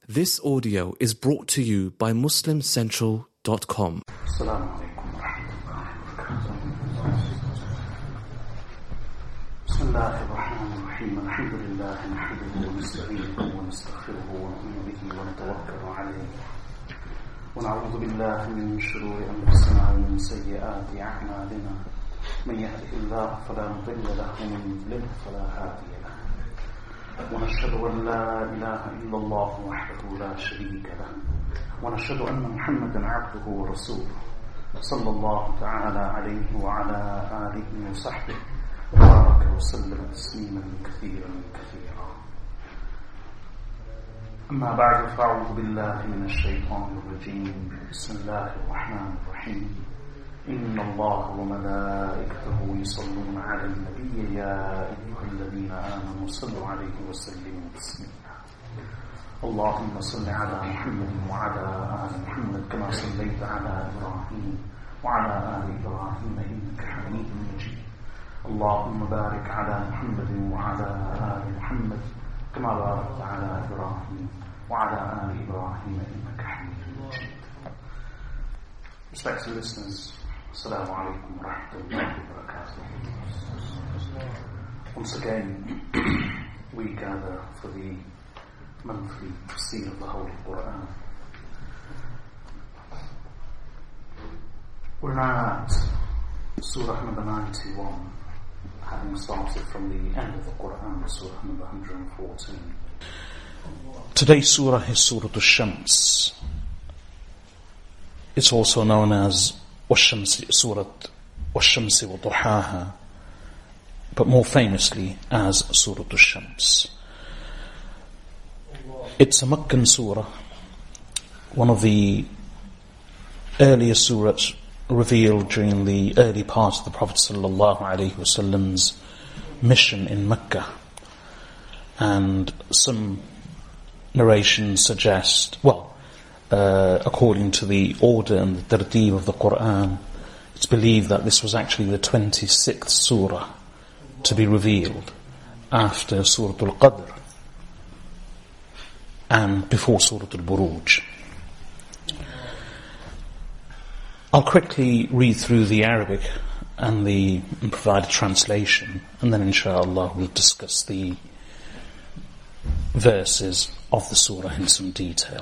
This audio is brought to you by MuslimCentral.com. السلام عليكم ورحمة الله وبركاته. بسم الله الرحمن الرحيم. الحمد لله نحمده ونستعينه ونستغفره ونؤمن به ونتوكل عليه ونعوذ بالله من شرور أنفسنا ومن سيئات أعمالنا. من يهده الله فلا مضل له ومن يضلل فلا هادي له. ونشهد أن لا إله إلا الله وحده لا شريك له ونشهد أن محمدا عبده ورسوله صلى الله تعالى عليه وعلى آله وصحبه وبارك وسلم تسليما كثيرا كثيرا. أما بعد فأعوذ بالله من الشيطان الرجيم. بسم الله الرحمن الرحيم. إن الله وملائكته يصلون على النبي يا أيها الذين آمنوا صلوا عليه وسلموا تسليما. اللهم صل على محمد وعلى آل محمد كما صليت على إبراهيم وعلى آل إبراهيم إنك حميد مجيد. اللهم بارك على محمد وعلى آل محمد كما باركت على إبراهيم وعلى آل إبراهيم إنك حميد مجيد. Respected listeners, Assalamu alaikum wa rahmatullahi wa barakatuh. Once again, we gather for the monthly tafsir of the Holy Quran. We're now at Surah number 91, having started from the end of the Quran, Surah number 114. Today's surah is Surah Al-Shams. It's also known as Surah Wash-Shamsi wa Duhaha, but more famously as Surah Al-Shams. It's a Meccan surah, one of the earliest surahs revealed during the early part of the Prophet ﷺ's mission in Mecca. And some narrations suggest, according to the order and the tartib of the Quran, it's believed that this was actually the 26th surah to be revealed after Surah Al-Qadr and before Surah Al-Buruj. I'll quickly read through the Arabic and provide a translation, and then inshallah we'll discuss the verses of the surah in some detail.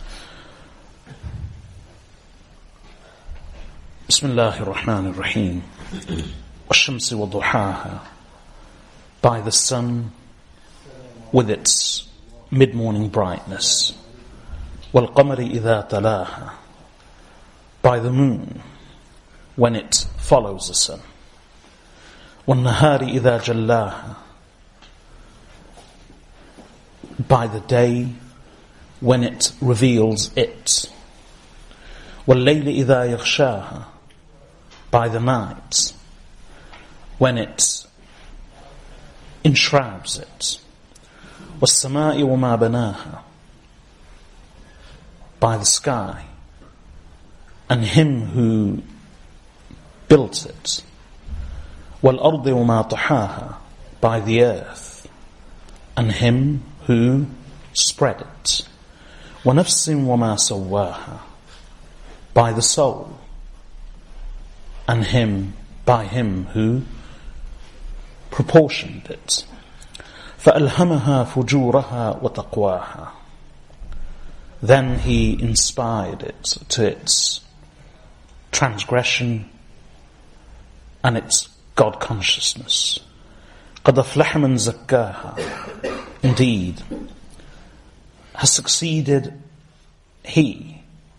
Bismillahir Rahmanir Rahim. Wash-Shamsi wa Duhaha. By the sun with its mid-morning brightness. Wal-Qamari idha talaha. By the moon when it follows the sun. Wal-Nahari idha jallaha. By the day when it reveals it. Wal-Layli idha yaghshaha. By the night when it enshrouds it. Was-Sama'i wa ma banaha. By the sky and him who built it. Wal-Ardi wa ma tahaha. By the earth and him who spread it. Wa nafsin wa ma sawwaha. By the soul and by him who proportioned it. فَأَلْهَمَهَا فُجُورَهَا وَتَقْوَاهَا. Then he inspired it to its transgression and its God consciousness. قَدْ أَفْلَحَ مَنْ زَكَّاهَا. Indeed, has succeeded he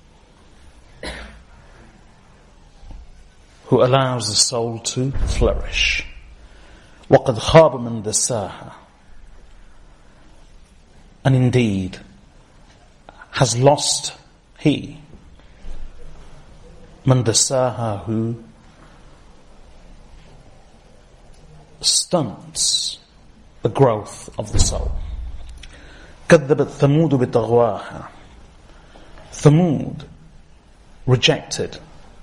who allows the soul to flourish. وَقَدْ خَابَ مَنْ دَسَّاهَا. And indeed, has lost he, مَنْ دَسَّاهَا, who stunts the growth of the soul. كَذَّبَتْ ثَمُودُ بِطَغْوَاهَا. Thamud rejected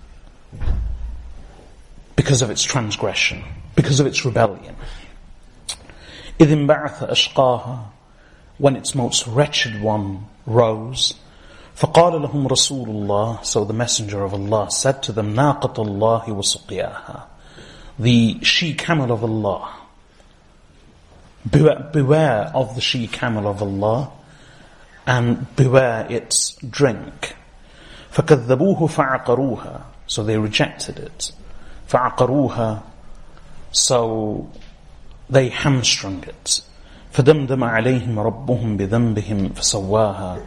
because of its transgression, because of its rebellion. إِذِ انْبَعَثَ أَشْقَاهَا. When its most wretched one rose. فَقَالَ لَهُمْ رَسُولُ اللَّهِ So the Messenger of Allah said to them, نَاقَةَ اللَّهِ وَسُقْيَاهَا The she-camel of Allah. Beware of the she-camel of Allah and beware its drink. فَكَذَّبُوهُ فَعَقَرُوهَا So they rejected it. فَعَقَرُوهَا So they hamstrung it. فَدَمْدَمَ عَلَيْهِمْ رَبُّهُمْ بِذَنْبِهِمْ فَسَوَّاهَا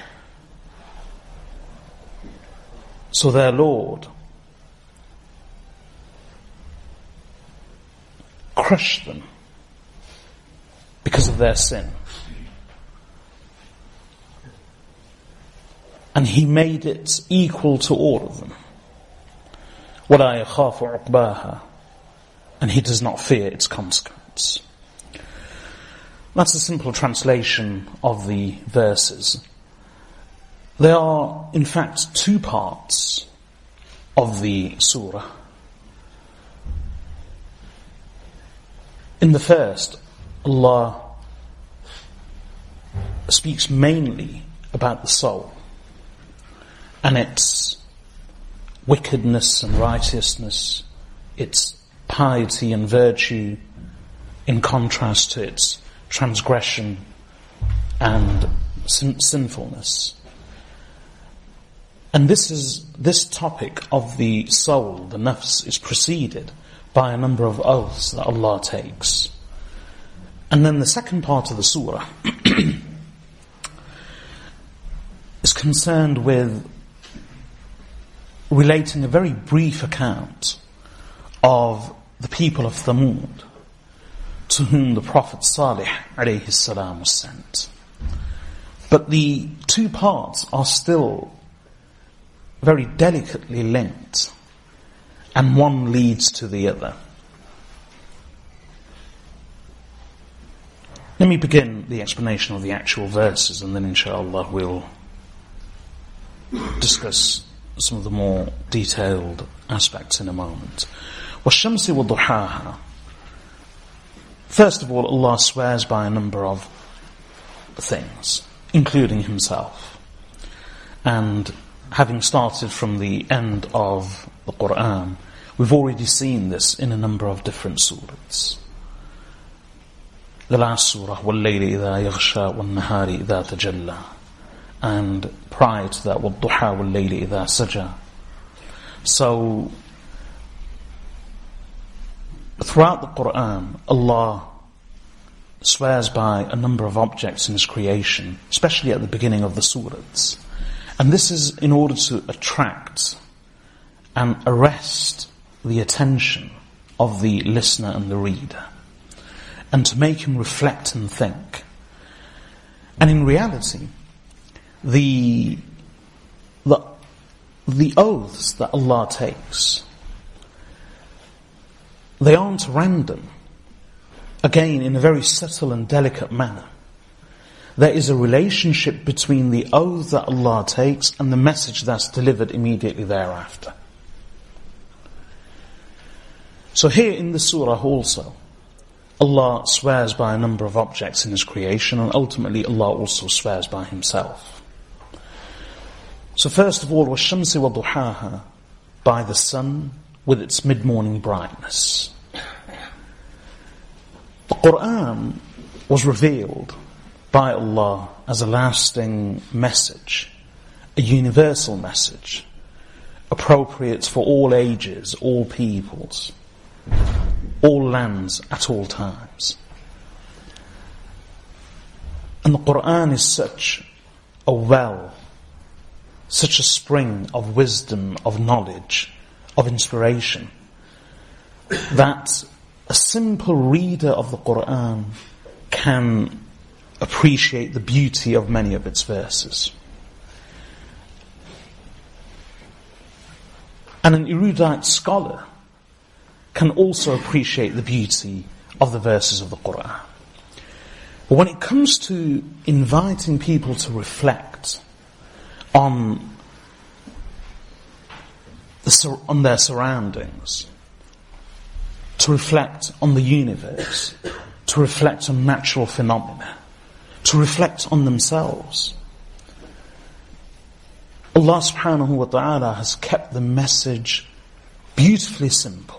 So their Lord crushed them because of their sin. And He made it equal to all of them. وَلَا يَخَافُ عُقْبَاهَا And He does not fear its consequence. That's a simple translation of the verses. There are, in fact, two parts of the surah. In the first, Allah speaks mainly about the soul and its wickedness and righteousness, its piety and virtue, in contrast to its transgression and sinfulness. And this topic of the soul, the nafs, is preceded by a number of oaths that Allah takes. And then the second part of the surah is concerned with relating a very brief account of the people of Thamud, to whom the Prophet Salih alayhi salam was sent. But the two parts are still very delicately linked, and one leads to the other. Let me begin the explanation of the actual verses, and then inshallah we'll discuss some of the more detailed aspects in a moment. وَالشَّمْسِ وَضُحَاهَا First of all, Allah swears by a number of things, including Himself. And having started from the end of the Qur'an, we've already seen this in a number of different surahs. The last surah, وَاللَّيْلِ إِذَا يَغْشَى وَالنَّهَارِ إِذَا تَجَلَّى And prior to that, وَالضُّحَى وَاللَّيْلِ إِذَا سَجَى So, throughout the Qur'an, Allah swears by a number of objects in His creation, especially at the beginning of the surahs. And this is in order to attract and arrest the attention of the listener and the reader, and to make him reflect and think. And in reality, the oaths that Allah takes, they aren't random. Again, in a very subtle and delicate manner. There is a relationship between the oath that Allah takes and the message that's delivered immediately thereafter. So here in the surah also, Allah swears by a number of objects in His creation, and ultimately Allah also swears by Himself. So first of all, وَالشَّمْسِ وَضُحَاهَا By the sun with its mid-morning brightness. The Qur'an was revealed by Allah as a lasting message, a universal message, appropriate for all ages, all peoples, all lands, at all times. And the Qur'an is such a well, such a spring of wisdom, of knowledge, of inspiration, that a simple reader of the Qur'an can appreciate the beauty of many of its verses. And an erudite scholar can also appreciate the beauty of the verses of the Qur'an. But when it comes to inviting people to reflect on their surroundings, to reflect on the universe, to reflect on natural phenomena, to reflect on themselves, Allah subhanahu wa ta'ala has kept the message beautifully simple.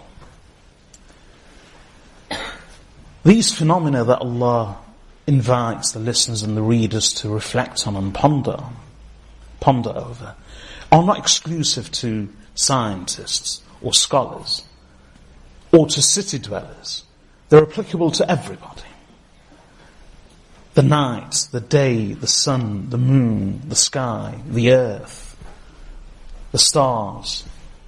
These phenomena that Allah invites the listeners and the readers to reflect on and ponder over, are not exclusive to scientists or scholars or to city dwellers. They're applicable to everybody. The night, the day, the sun, the moon, the sky, the earth, the stars.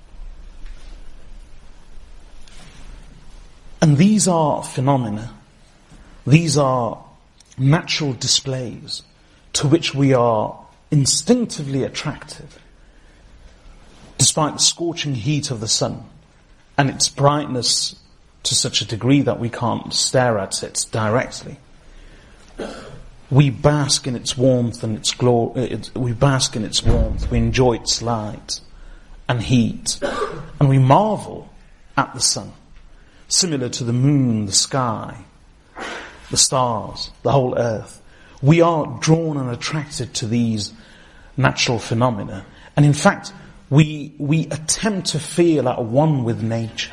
And these are phenomena, these are natural displays to which we are instinctively attracted, despite the scorching heat of the sun and its brightness to such a degree that we can't stare at it directly. We bask in its warmth and its glory. We bask in its warmth. We enjoy its light and heat, and we marvel at the sun, similar to the moon, the sky, the stars, the whole earth. We are drawn and attracted to these natural phenomena, and in fact, we attempt to feel at one with nature.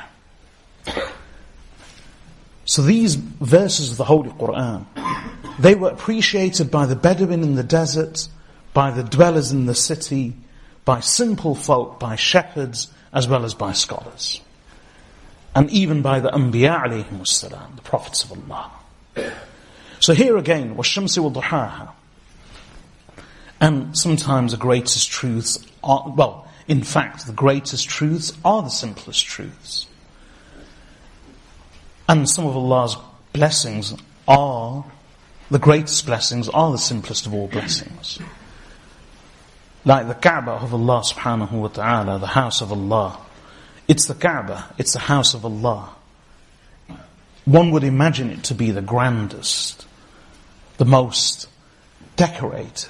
So these verses of the Holy Quran, they were appreciated by the Bedouin in the desert, by the dwellers in the city, by simple folk, by shepherds, as well as by scholars. And even by the Anbiya alayhimus salam, the prophets of Allah. So here again, وَالشَّمْسِ وَضُحَاهَا. And sometimes the greatest truths are, well, in fact, the greatest truths are the simplest truths. And some of Allah's blessings are, the greatest blessings are the simplest of all blessings. Like the Kaaba of Allah subhanahu wa ta'ala, the house of Allah. It's the Kaaba, it's the house of Allah. One would imagine it to be the grandest, the most decorated,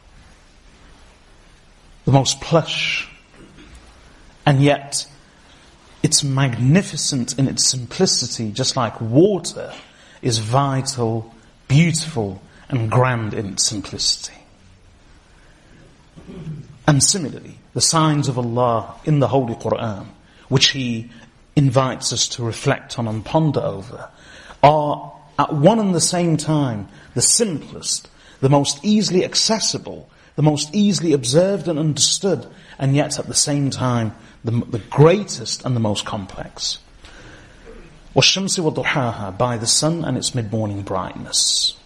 the most plush, and yet it's magnificent in its simplicity, just like water is vital, beautiful, and grand in its simplicity. And similarly, the signs of Allah in the Holy Quran, which He invites us to reflect on and ponder over, are at one and the same time the simplest, the most easily accessible, the most easily observed and understood, and yet at the same time the greatest and the most complex. وَالشَّمْسِ وَضُحَاهَا, by the sun and its mid-morning brightness.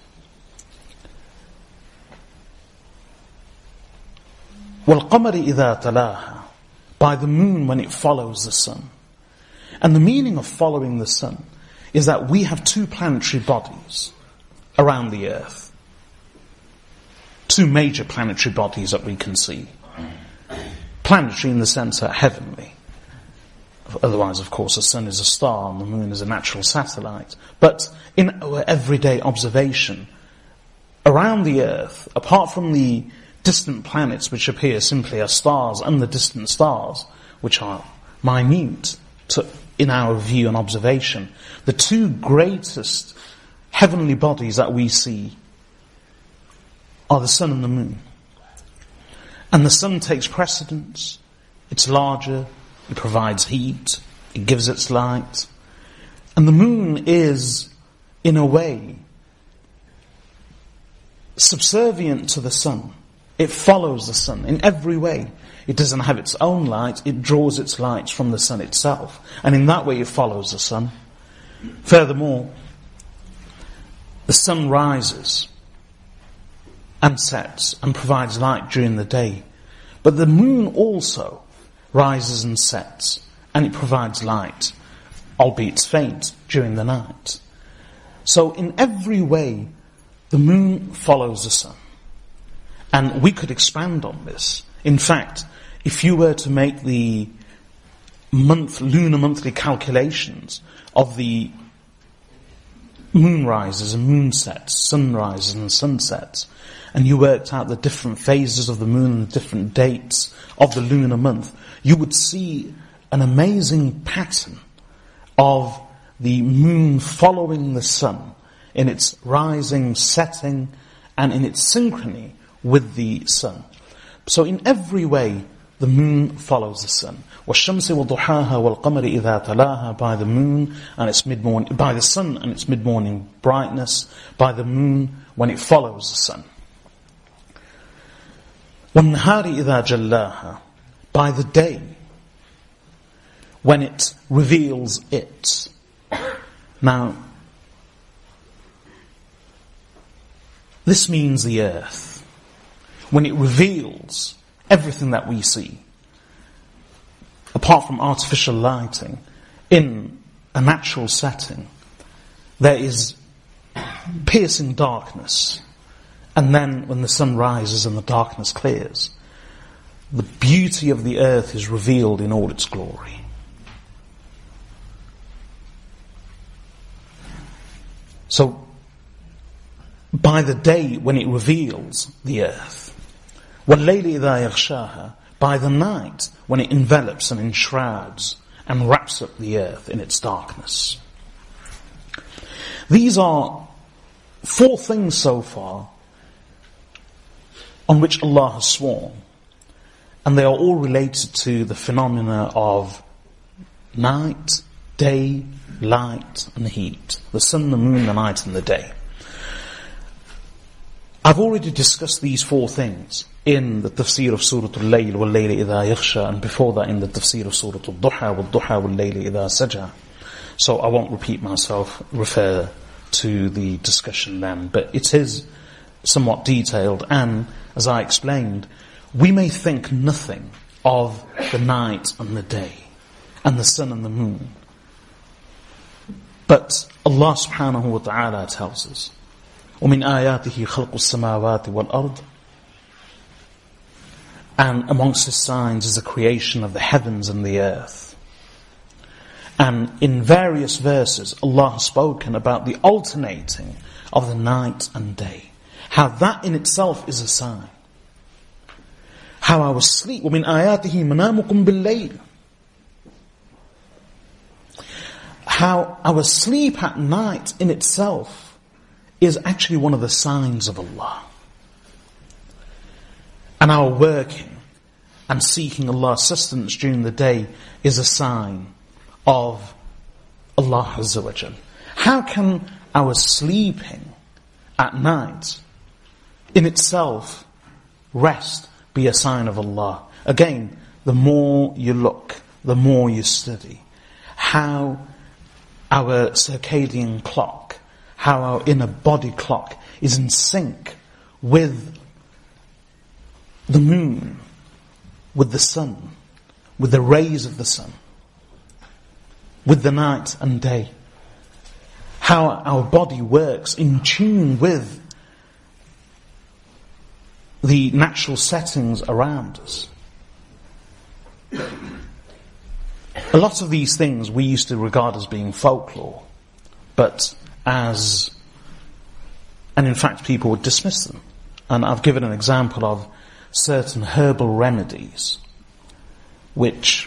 وَالْقَمَرِ إِذَا تَلَاهَا, by the moon when it follows the sun. And the meaning of following the sun is that we have two planetary bodies around the earth. Two major planetary bodies that we can see. Planetary in the sense that heavenly. Otherwise, of course, the sun is a star and the moon is a natural satellite. But in our everyday observation, around the earth, apart from the distant planets which appear simply as stars and the distant stars, which are minute in our view and observation, the two greatest heavenly bodies that we see are the sun and the moon. And the sun takes precedence. It's larger, it provides heat, it gives its light. And the moon is, in a way, subservient to the sun. It follows the sun in every way. It doesn't have its own light, it draws its light from the sun itself. And in that way it follows the sun. Furthermore, the sun rises and sets and provides light during the day. But the moon also rises and sets and it provides light, albeit faint, during the night. So in every way, the moon follows the sun. And we could expand on this. In fact, if you were to make the lunar monthly calculations of the moon rises and moon sets, sunrises and sunsets, and you worked out the different phases of the moon and the different dates of the lunar month, you would see an amazing pattern of the moon following the sun in its rising, setting, and in its synchrony with the sun. So in every way, the moon follows the sun. وَالشَّمْسِ وَضُحَاهَا وَالْقَمَرِ إِذَا تَلَاهَا, by the moon and its mid-morning, by the sun and its mid-morning brightness, by the moon when it follows the sun. وَالنَّهَارِ إِذَا جَلَّاهَا, by the day when it reveals it. Now, this means the earth. When it reveals everything that we see, apart from artificial lighting, in a natural setting, there is piercing darkness. And then when the sun rises and the darkness clears, the beauty of the earth is revealed in all its glory. So, by the day when it reveals the earth, وَاللَّيْلِ إِذَا يَغْشَاهَا, by the night when it envelops and enshrouds and wraps up the earth in its darkness. These are 4 things so far on which Allah has sworn, and they are all related to the phenomena of night, day, light and heat, the sun, the moon, the night and the day. I've already discussed these 4 things in the tafsir of Surah Al-Layl, وَاللَّيْلِ إِذَا يَغْشَى, and before that in the tafsir of Surah Al-Duha, وَالضُّحَى وَاللَّيْلِ إِذَا سَجَى. So I won't repeat myself, refer to the discussion then, but it is somewhat detailed, and as I explained, we may think nothing of the night and the day, and the sun and the moon. But Allah subhanahu wa ta'ala tells us, وَمِنْ آيَاتِهِ خَلْقُ السَّمَاوَاتِ وَالْأَرْضِ, and amongst His signs is the creation of the heavens and the earth. And in various verses, Allah has spoken about the alternating of the night and day. How that in itself is a sign. How our sleep, وَمِنْ آيَاتِهِ مَنَامُكُمْ بِاللَّيْلِ, how our sleep at night in itself is actually one of the signs of Allah. And our working and seeking Allah's sustenance during the day is a sign of Allah Azza wa Jal. How can our sleeping at night in itself rest be a sign of Allah? Again, the more you look, the more you study, how our circadian clock, how our inner body clock is in sync with the moon, with the sun, with the rays of the sun, with the night and day. How our body works in tune with the natural settings around us. A lot of these things we used to regard as being folklore, and in fact people would dismiss them. And I've given an example of certain herbal remedies which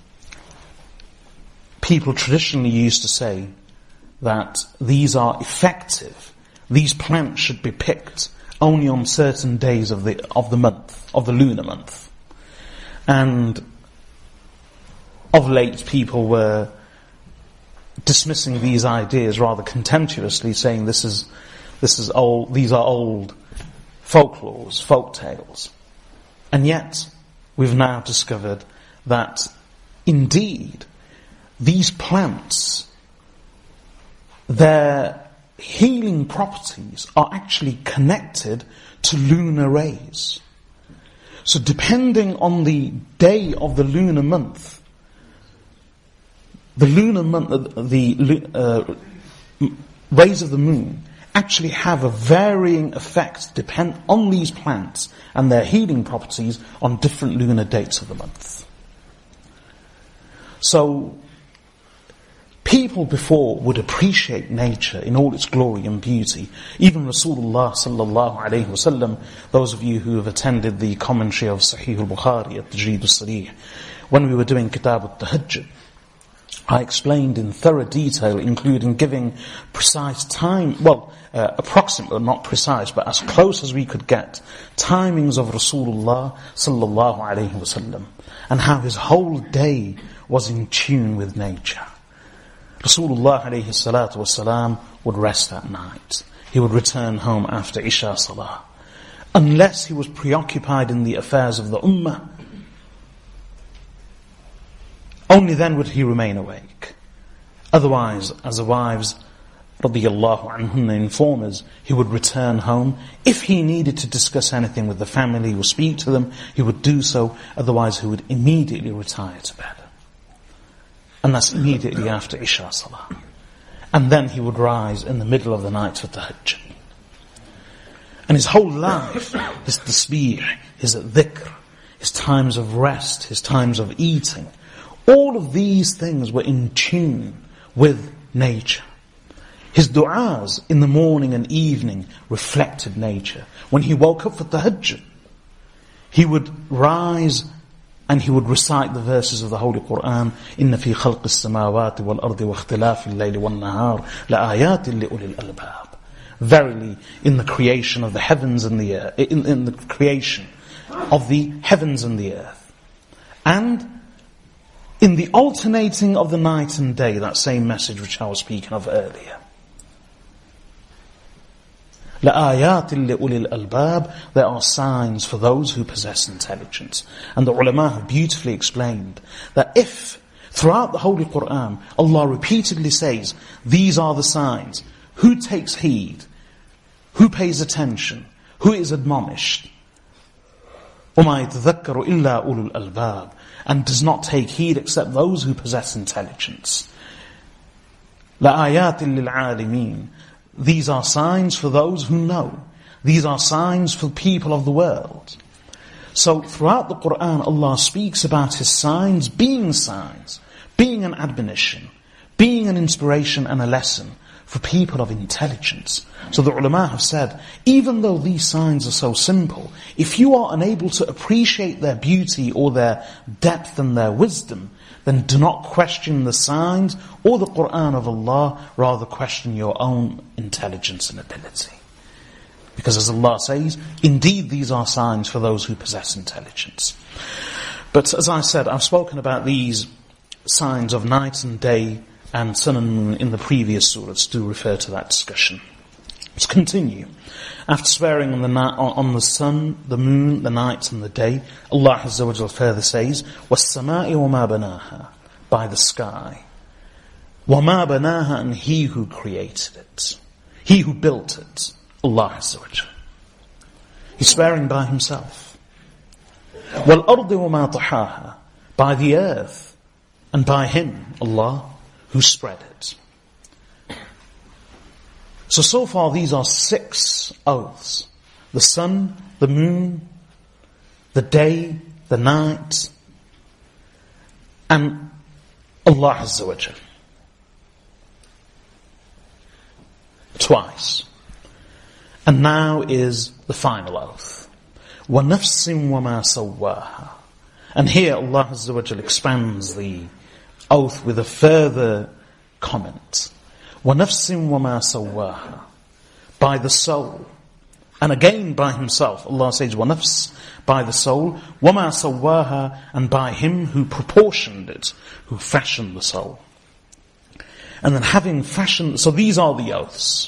people traditionally used to say that these are effective. These plants should be picked only on certain days of the month, of the lunar month. And of late people were dismissing these ideas rather contemptuously, saying this is old, these are old folklores, folk tales. And yet we've now discovered that indeed these plants, their healing properties are actually connected to lunar rays. So depending on the day of the lunar month, the rays of the moon actually have a varying effect depend on these plants and their healing properties on different lunar dates of the month. So people before would appreciate nature in all its glory and beauty. Even Rasulullah sallallahu alayhi wasallam, those of you who have attended the commentary of Sahih al-Bukhari at Tajreed al-Sarih, when we were doing Kitab al-Tahajjud, I explained in thorough detail, including giving precise time, approximate, but not precise, but as close as we could get, timings of Rasulullah sallallahu alayhi wasallam, and how his whole day was in tune with nature. Rasulullah alayhi salatu wasalam would rest at night. He would return home after Isha Salah. Unless he was preoccupied in the affairs of the Ummah, only then would he remain awake. Otherwise, as the wives radiyallahu anhunna inform us, he would return home. If he needed to discuss anything with the family or speak to them, he would do so. Otherwise, he would immediately retire to bed. And that's immediately after Isha Salah. And then he would rise in the middle of the night for tahajjud. And his whole life, his tasbih, his dhikr, his times of rest, his times of eating, all of these things were in tune with nature. His du'as in the morning and evening reflected nature. When he woke up for tahajjud, he would rise and he would recite the verses of the Holy Quran, إِنَّ فِي خَلْقِ السَّمَاوَاتِ وَالْأَرْضِ وَاخْتِلَافِ اللَّيْلِ وَالنَّهَارِ لَآيَاتٍ لِأُولِي الْأَلْبَابِ. Verily, in the creation of the heavens and the earth, in the creation of the heavens and the earth, and in the alternating of the night and day, that same message which I was speaking of earlier. لَآيَاتٍ لِأُولِي الْأَلْبَابِ. There are signs for those who possess intelligence. And the ulama have beautifully explained that if, throughout the Holy Quran, Allah repeatedly says, these are the signs, who takes heed? Who pays attention? Who is admonished? وَمَا يَتَذَكَّرُ إِلَّا أُولُو الْأَلْبَابِ. And does not take heed except those who possess intelligence. لَآيَاتٍ لِلْعَالِمِينَ. These are signs for those who know. These are signs for the people of the world. So throughout the Quran, Allah speaks about His signs, being an admonition, being an inspiration and a lesson for people of intelligence. So the ulama have said, even though these signs are so simple, if you are unable to appreciate their beauty or their depth and their wisdom, then do not question the signs or the Quran of Allah, rather question your own intelligence and ability. Because as Allah says, indeed these are signs for those who possess intelligence. But as I said, I've spoken about these signs of night and day and sun and moon in the previous surahs. Do refer to that discussion. Let's continue. After swearing on the sun, the moon, the night and the day, Allah Azza wa Jal further says, وَالسَّمَاءِ وَمَا بَنَاهَا. By the sky. وَمَا بَنَاهَا. And He who created it. He who built it. Allah Azza wa Jal. He's swearing by Himself. وَالْأَرْضِ وَمَا طَحَاهَا. By the earth and by Him, Allah, who spread it. So far these are 6 oaths. The sun, the moon, the day, the night, and Allah Azza wa Jal. Twice. And now is the final oath. وَنَفْسٍ وَمَا سَوَّاهَا. And here Allah Azza wa Jal expands the oath with a further comment. وَنَفْسٍ وَمَا سَوَّاهَا. By the soul. And again by Himself. Allah says, وَنَفْسٍ, by the soul. وَمَا سَوَّاهَا. And by Him who proportioned it, who fashioned the soul. And then having fashioned, so these are the oaths.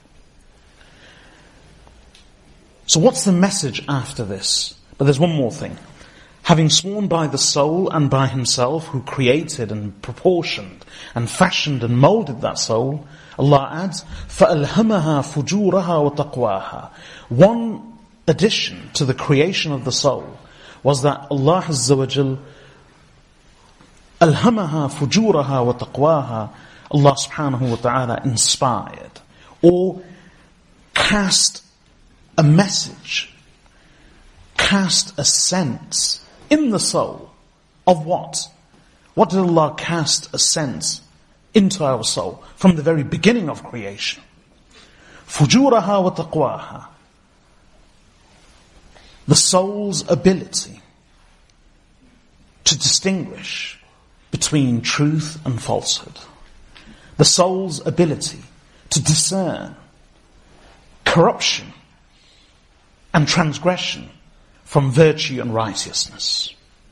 So what's the message after this? But there's one more thing. Having sworn by the soul and by Himself who created and proportioned and fashioned and molded that soul, Allah adds, فَأَلْهَمَهَا فُجُورَهَا وَتَقْوَاهَا. One addition to the creation of the soul was that Allah Azza wa Jal أَلْهَمَهَا فُجُورَهَا وَتَقْوَاهَا. Allah subhanahu wa ta'ala inspired or cast a message, cast a sense in the soul of what? What did Allah cast a sense into our soul from the very beginning of creation? Fujuraha wa taqwaha. The soul's ability to distinguish between truth and falsehood. The soul's ability to discern corruption and transgression from virtue and righteousness.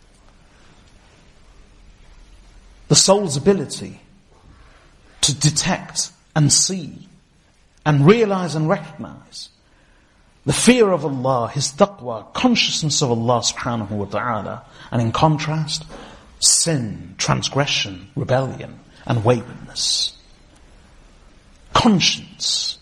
The soul's ability to detect and see and realize and recognize the fear of Allah, His taqwa, consciousness of Allah subhanahu wa ta'ala, and in contrast, sin, transgression, rebellion, and waywardness. Conscience.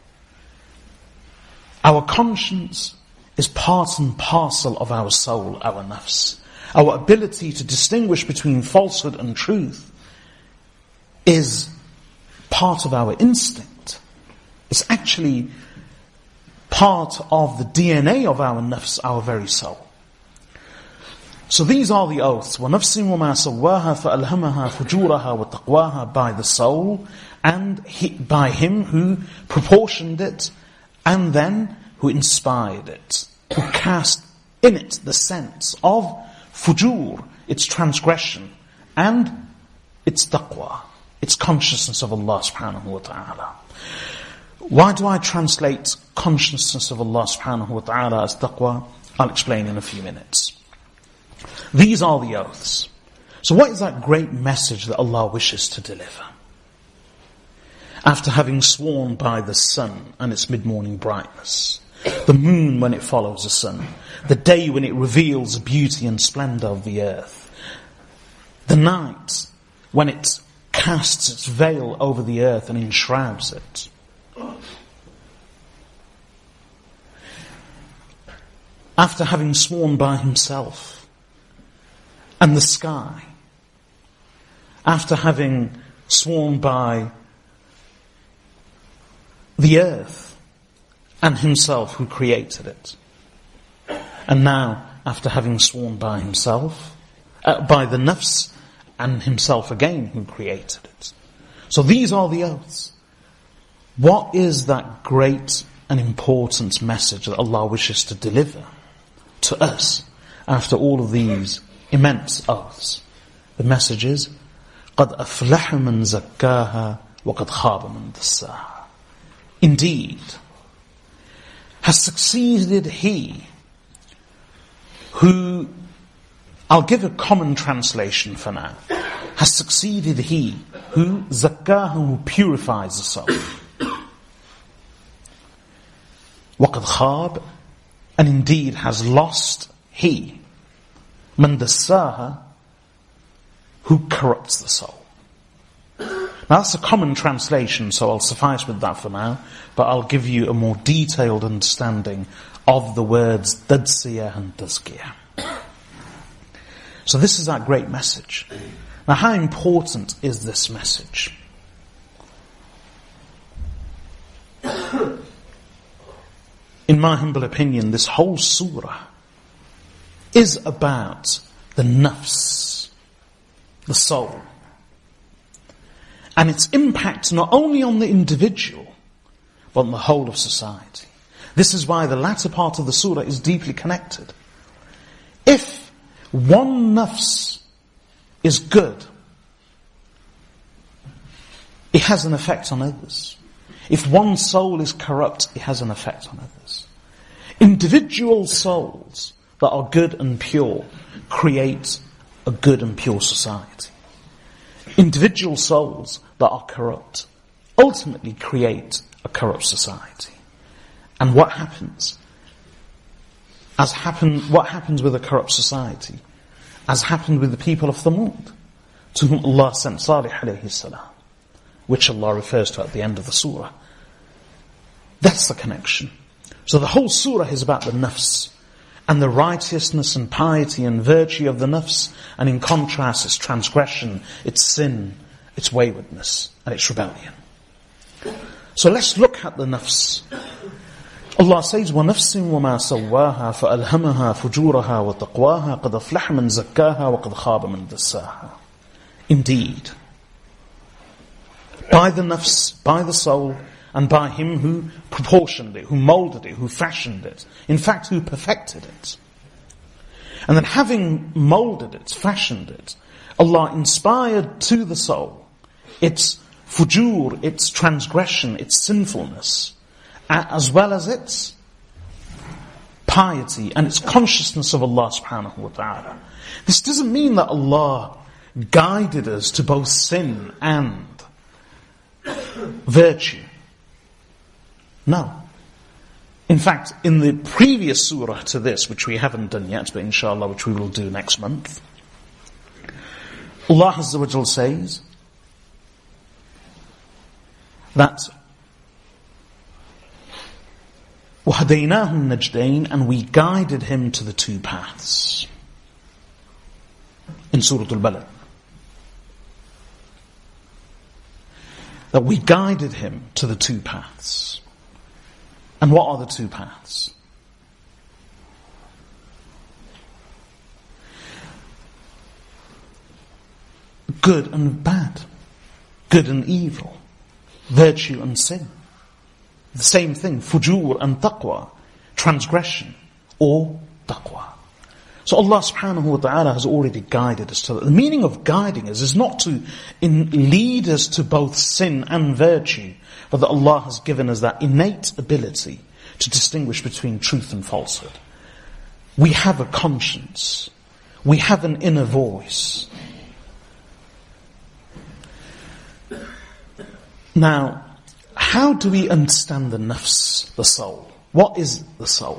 Our conscience is part and parcel of our soul, our nafs. Our ability to distinguish between falsehood and truth is part of our instinct. It's actually part of the DNA of our nafs, our very soul. So these are the oaths. وَنَفْسٍ وَمَا سَوَّاهَا فَأَلْهَمَهَا فُجُورَهَا وَتَقْوَاهَا, by the soul and by Him who proportioned it and then who inspired it, who cast in it the sense of fujur, its transgression, and its taqwa, its consciousness of Allah subhanahu wa ta'ala. Why do I translate consciousness of Allah subhanahu wa ta'ala as taqwa? I'll explain in a few minutes. These are the oaths. So what is that great message that Allah wishes to deliver? After having sworn by the sun and its mid-morning brightness, the moon when it follows the sun, the day when it reveals the beauty and splendor of the earth, the night when it casts its veil over the earth and enshrouds it. After having sworn by Himself and the sky, after having sworn by the earth and Himself who created it, and now after having sworn by Himself, by the nafs and Himself again who created it. So these are the oaths. What is that great and important message that Allah wishes to deliver to us after all of these immense oaths? The message is, قَدْ أَفْلَحَ مَنْ زَكَّاهَا وَقَدْ خَابَ مَنْ دَسَّاهَا. Indeed, has succeeded he who, I'll give a common translation for now, has succeeded he who zakkaha, who purifies the soul. وَقَدْ خَابَ, and indeed has lost he, مَنْ دَسَّاهَا, who corrupts the soul. Now that's a common translation, so I'll suffice with that for now, but I'll give you a more detailed understanding of the words tadsiya and tazkiyah. So this is that great message. Now how important is this message? In my humble opinion, this whole surah is about the nafs, the soul, and its impact not only on the individual, but on the whole of society. This is why the latter part of the surah is deeply connected. If one nafs is good, it has an effect on others. If one soul is corrupt, it has an effect on others. Individual souls that are good and pure create a good and pure society. Individual souls that are corrupt ultimately create a corrupt society. And what happens? What happens with a corrupt society? As happened with the people of Thamud, to whom Allah sent Salih alayhi salam, which Allah refers to at the end of the surah. That's the connection. So the whole surah is about the nafs, and the righteousness and piety and virtue of the nafs, and in contrast its transgression, its sin, its waywardness, and its rebellion. So let's look at the nafs. Allah says, وَنَفْسٍ وَمَا سَوَّاهَا فَأَلْهَمَهَا فُجُورَهَا وَتَقْوَاهَا قَدْ أَفْلَحَ مَنْ زَكَّاهَا وَقَدْ خَابَ مَنْ دَسَّاهَا. Indeed, by the nafs, by the soul, and by Him who proportioned it, who molded it, who fashioned it, in fact who perfected it. And then having molded it, fashioned it, Allah inspired to the soul its fujur, its transgression, its sinfulness, as well as its piety and its consciousness of Allah subhanahu wa ta'ala. This doesn't mean that Allah guided us to both sin and virtue. No. In fact, in the previous surah to this, which we haven't done yet, but inshallah, which we will do next month, Allah Azza wa Jal says that وَهَدَيْنَاهُ النَّجْدَيْنِ, and we guided him to the two paths. In Surah Al-Balad. That we guided him to the two paths. And what are the two paths? Good and bad. Good and evil. Virtue and sin. The same thing, fujur and taqwa. Transgression or taqwa. So Allah subhanahu wa ta'ala has already guided us to that. The meaning of guiding us is not to lead us to both sin and virtue, but that Allah has given us that innate ability to distinguish between truth and falsehood. We have a conscience. We have an inner voice. Now, how do we understand the nafs, the soul? What is the soul?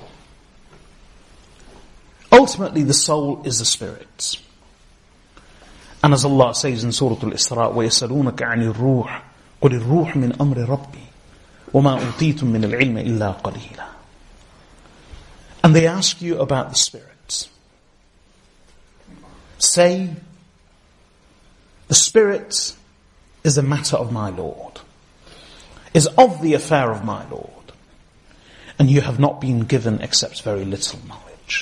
Ultimately, the soul is the spirit. And as Allah says in Surah Al-Isra, وَيَسَلُونَكَ عَنِ الرُّوحِ قُلِ الرُّوحُ مِنْ أَمْرِ رَبِّي وَمَا أُوتِيتُم مِّنَ الْعِلْمِ إِلَّا قَلِيلًا. And they ask you about the spirit. Say, the spirit is a matter of my Lord, is of the affair of my Lord, and you have not been given except very little knowledge.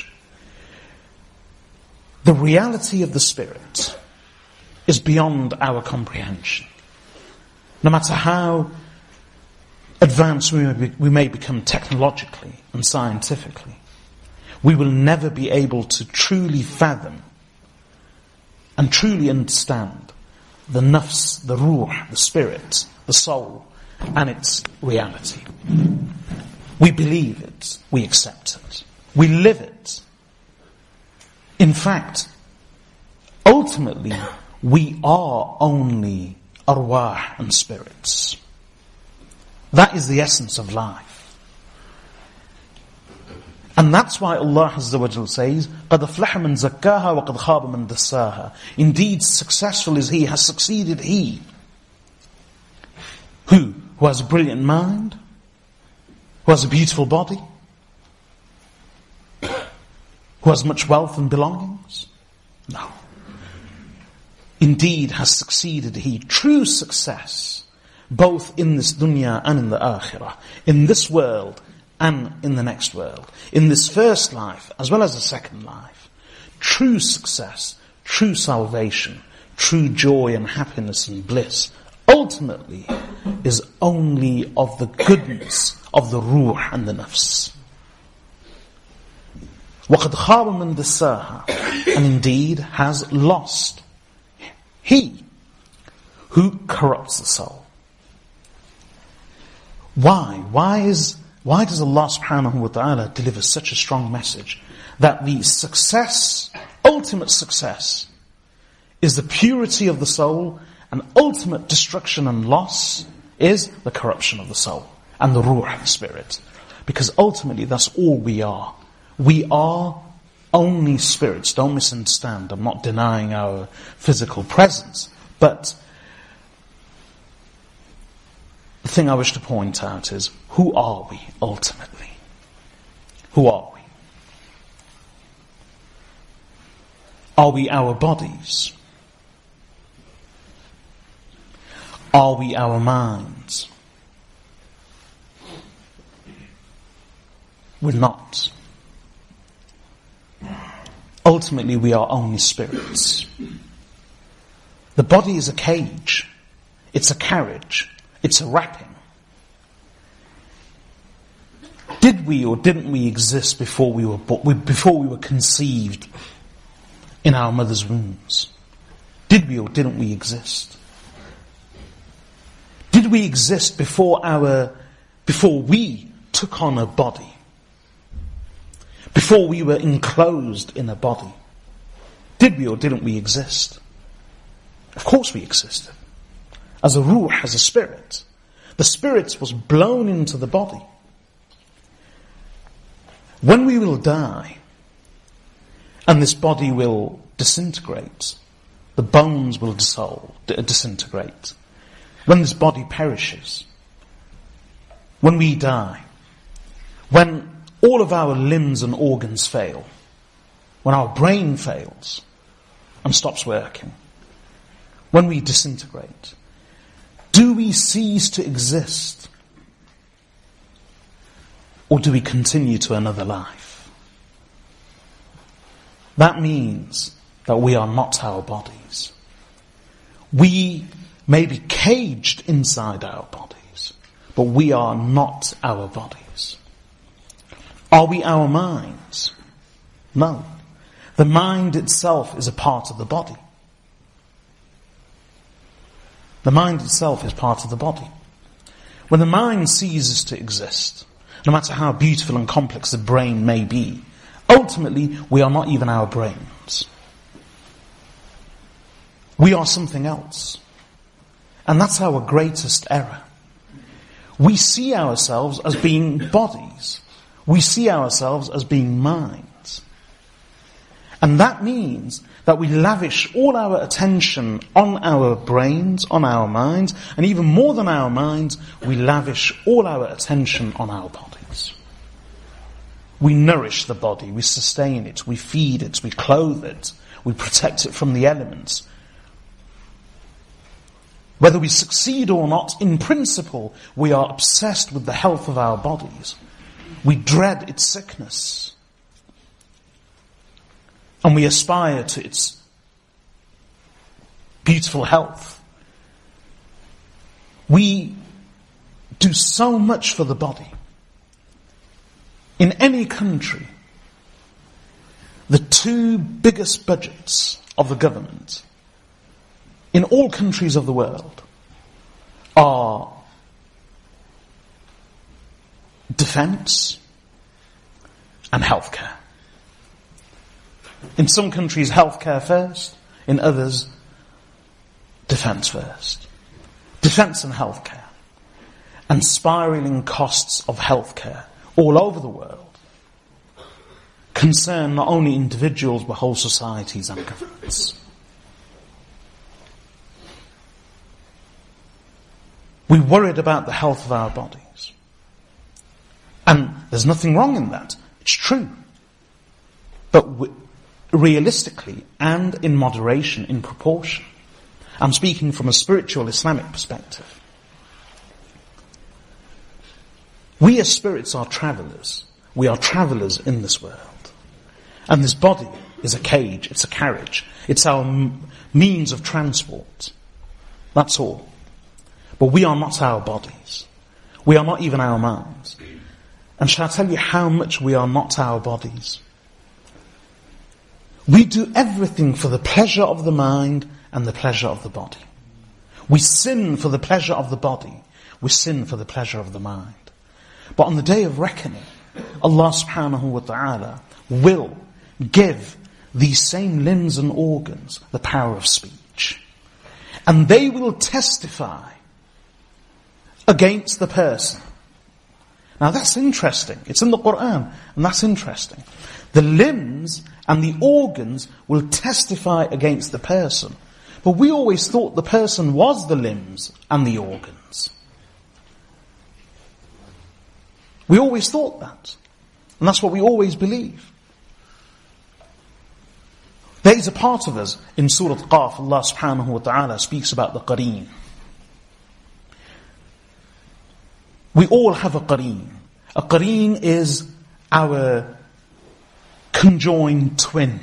The reality of the spirit is beyond our comprehension. No matter how advanced we may become technologically and scientifically, we will never be able to truly fathom and truly understand the nafs, the ruh, the spirit, the soul, and its reality. We believe it, we accept it, we live it. In fact, ultimately, we are only arwah and spirits. That is the essence of life. And that's why Allah Azza wa Jal says, قَدْ أَفْلَحَ مَنْ زَكَّاهَا وَقَدْ خَابَ مَنْ دَسَّاهَا. Indeed, successful is he, has succeeded he. Who has a brilliant mind, who has a beautiful body, who has much wealth and belongings? No. Indeed has succeeded he, true success, both in this dunya and in the akhirah, in this world and in the next world, in this first life as well as the second life. True success, true salvation, true joy and happiness and bliss, ultimately is only of the goodness of the ruh and the nafs. وَقَدْ خَابَ مَنْ دَسَّاهَا. And indeed has lost he who corrupts the soul. Why? Why does Allah subhanahu wa ta'ala deliver such a strong message? That the success, ultimate success, is the purity of the soul, and ultimate destruction and loss is the corruption of the soul and the ruh, the spirit. Because ultimately that's all we are. We are only spirits. Don't misunderstand. I'm not denying our physical presence. But the thing I wish to point out is, who are we ultimately? Who are we? Are we our bodies? Are we our minds? We're not. Ultimately, we are only spirits. The body is a cage. It's a carriage. It's a wrapping. Did we or didn't we exist before we were conceived in our mother's wombs? Did we or didn't we exist? Did we exist before we took on a body? Before we were enclosed in a body? Did we or didn't we exist? Of course we existed. As a ruh, as a spirit. The spirit was blown into the body. When we will die, and this body will disintegrate, the bones will disintegrate. When this body perishes, when we die, when all of our limbs and organs fail, when our brain fails and stops working, when we disintegrate, do we cease to exist? Or do we continue to another life? That means that we are not our bodies. We may be caged inside our bodies, but we are not our bodies. Are we our minds? No. The mind itself is a part of the body. The mind itself is part of the body. When the mind ceases to exist, no matter how beautiful and complex the brain may be, ultimately we are not even our brains. We are something else. And that's our greatest error. We see ourselves as being bodies. We see ourselves as being minds. And that means that we lavish all our attention on our brains, on our minds, and even more than our minds, we lavish all our attention on our bodies. We nourish the body, we sustain it, we feed it, we clothe it, we protect it from the elements. Whether we succeed or not, in principle, we are obsessed with the health of our bodies. We dread its sickness. And we aspire to its beautiful health. We do so much for the body. In any country, the two biggest budgets of the government in all countries of the world are defense and healthcare. In some countries, healthcare first. In others, defense first. Defense and healthcare. And spiraling costs of healthcare all over the world concern not only individuals but whole societies and governments. We worried about the health of our bodies. And there's nothing wrong in that. It's true. But realistically and in moderation, in proportion. I'm speaking from a spiritual Islamic perspective. We as spirits are travellers. We are travellers in this world. And this body is a cage, it's a carriage. It's our means of transport. That's all. But we are not our bodies. We are not even our minds. And shall I tell you how much we are not our bodies? We do everything for the pleasure of the mind and the pleasure of the body. We sin for the pleasure of the body. We sin for the pleasure of the mind. But on the day of reckoning, Allah subhanahu wa ta'ala will give these same limbs and organs the power of speech. And they will testify against the person. Now that's interesting. It's in the Quran, and that's interesting. The limbs and the organs will testify against the person. But we always thought the person was the limbs and the organs. We always thought that. And that's what we always believe. There is a part of us in Surah Qaf, Allah subhanahu wa ta'ala speaks about the qareen. We all have a qareen. A qareen is our conjoined twin.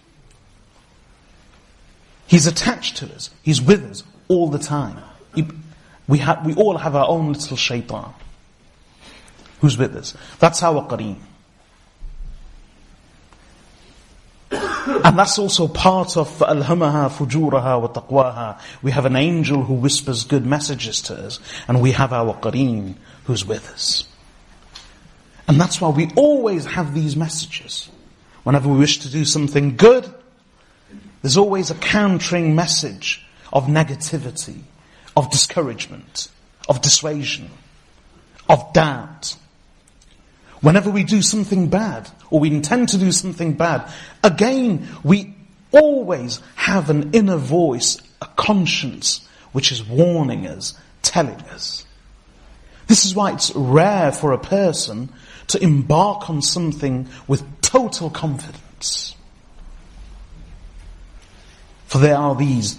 He's attached to us. He's with us all the time. We all have our own little shaitan. who's with us. That's our qareen. And that's also part of فَأَلْهَمَهَا فُجُورَهَا وَتَقْوَاهَا. We have an angel who whispers good messages to us, and we have our qareen who's with us. And that's why we always have these messages. Whenever we wish to do something good, there's always a countering message of negativity, of discouragement, of dissuasion, of doubt. Whenever we do something bad, or we intend to do something bad, again, we always have an inner voice, a conscience, which is warning us, telling us. This is why it's rare for a person to embark on something with total confidence. For there are these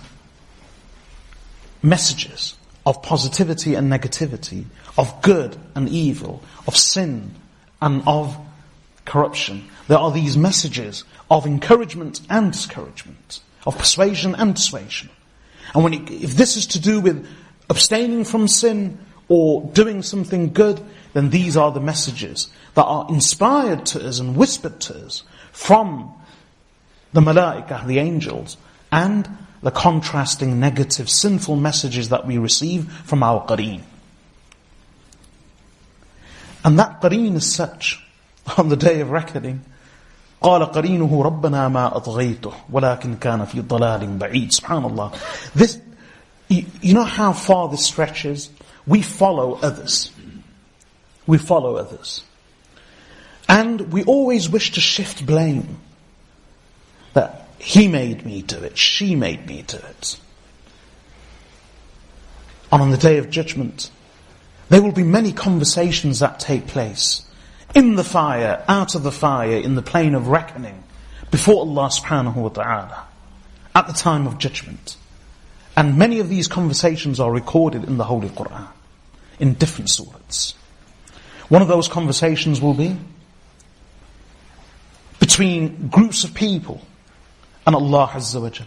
messages of positivity and negativity, of good and evil, of sin and of corruption. There are these messages of encouragement and discouragement, of persuasion and dissuasion. And if this is to do with abstaining from sin or doing something good, then these are the messages that are inspired to us and whispered to us from the malaikah, the angels, and the contrasting negative, sinful messages that we receive from our qareen. And that qareen is such, on the day of reckoning, قَالَ قَرِينُهُ رَبَّنَا مَا أَطْغَيْتُهُ وَلَكِنْ كَانَ فِي ضَلَالٍ بَعِيدٍ. SubhanAllah. This, you know how far this stretches? We follow others. We follow others. And we always wish to shift blame. That he made me do it, she made me do it. And on the day of judgment, there will be many conversations that take place in the fire, out of the fire, in the plane of reckoning, before Allah subhanahu wa ta'ala, at the time of judgment. And many of these conversations are recorded in the Holy Qur'an, in different surahs. One of those conversations will be between groups of people and Allah Azza wa Jal.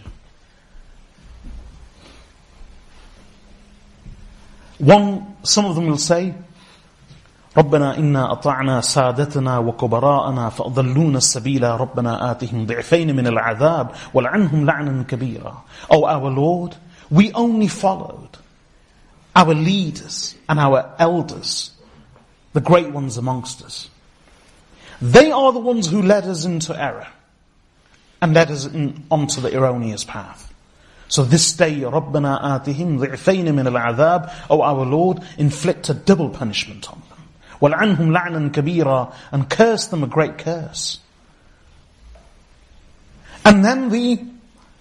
Some of them will say, رَبَّنَا إِنَّا أَطَعْنَا سَادَتَنَا وَكُبَرَاءَنَا فَأَضَلُّونَ السَّبِيلَ رَبَّنَا آتِهِمْ ضِعْفَيْنِ مِنَ الْعَذَابِ وَلْعَنْهُمْ لَعْنًا كَبِيرًا. O our Lord, we only followed our leaders and our elders, the great ones amongst us. They are the ones who led us into error and led us onto the erroneous path. So this day, رَبَّنَا آتِهِمْ ضِعْفَيْنِ مِنَ الْعَذَابِ. O our Lord, inflict a double punishment on them. وَلْعَنْهُمْ لَعْنًا كَبِيرًا. And curse them a great curse. And then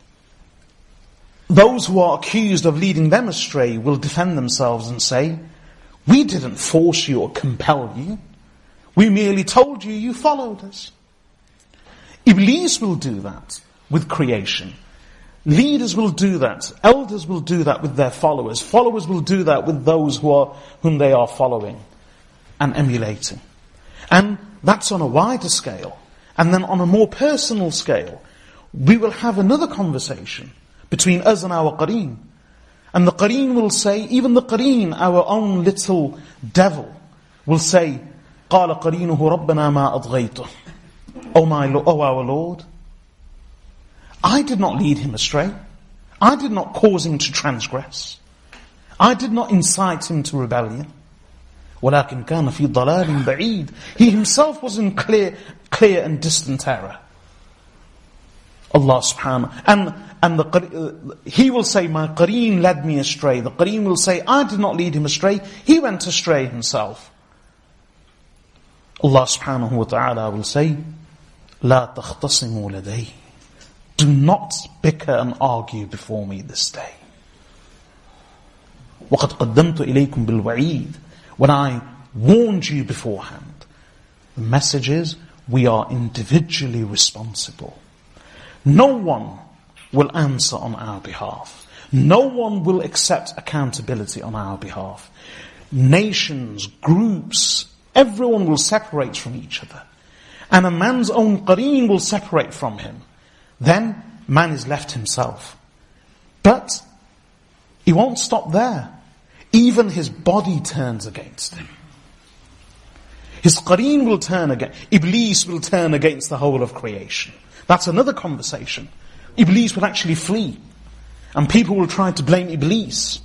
those who are accused of leading them astray will defend themselves and say, we didn't force you or compel you. We merely told you, you followed us. Iblis will do that with creation. Leaders will do that. Elders will do that with their followers. Followers will do that with those whom they are following and emulating. And that's on a wider scale. And then on a more personal scale, we will have another conversation between us and our qareen. And the qareen will say, even the qareen, our own little devil, will say, قَالَ قَرِينُهُ رَبَّنَا مَا أَضْغَيْتُهُ. O our Lord, I did not lead him astray. I did not cause him to transgress. I did not incite him to rebellion. وَلَكِنْ كَانَ فِي ضَلَالٍ بَعِيدٍ. He himself was in clear and distant error. Allah subhanahu. And he will say, my qareen led me astray. The qareen will say, I did not lead him astray. He went astray himself. Allah subhanahu wa ta'ala will say, لَا تَخْتَصِمُوا لَدَيْهِ. Do not bicker and argue before me this day. وَقَدْ قَدَّمْتُ إِلَيْكُمْ بِالْوَعِيدِ. When I warned you beforehand. The message is, we are individually responsible. No one will answer on our behalf. No one will accept accountability on our behalf. Nations, groups, everyone will separate from each other. And a man's own qareen will separate from him. Then man is left himself. But he won't stop there. Even his body turns against him. His qareen will turn against, Iblis will turn against the whole of creation. That's another conversation. Iblis will actually flee. And people will try to blame Iblis.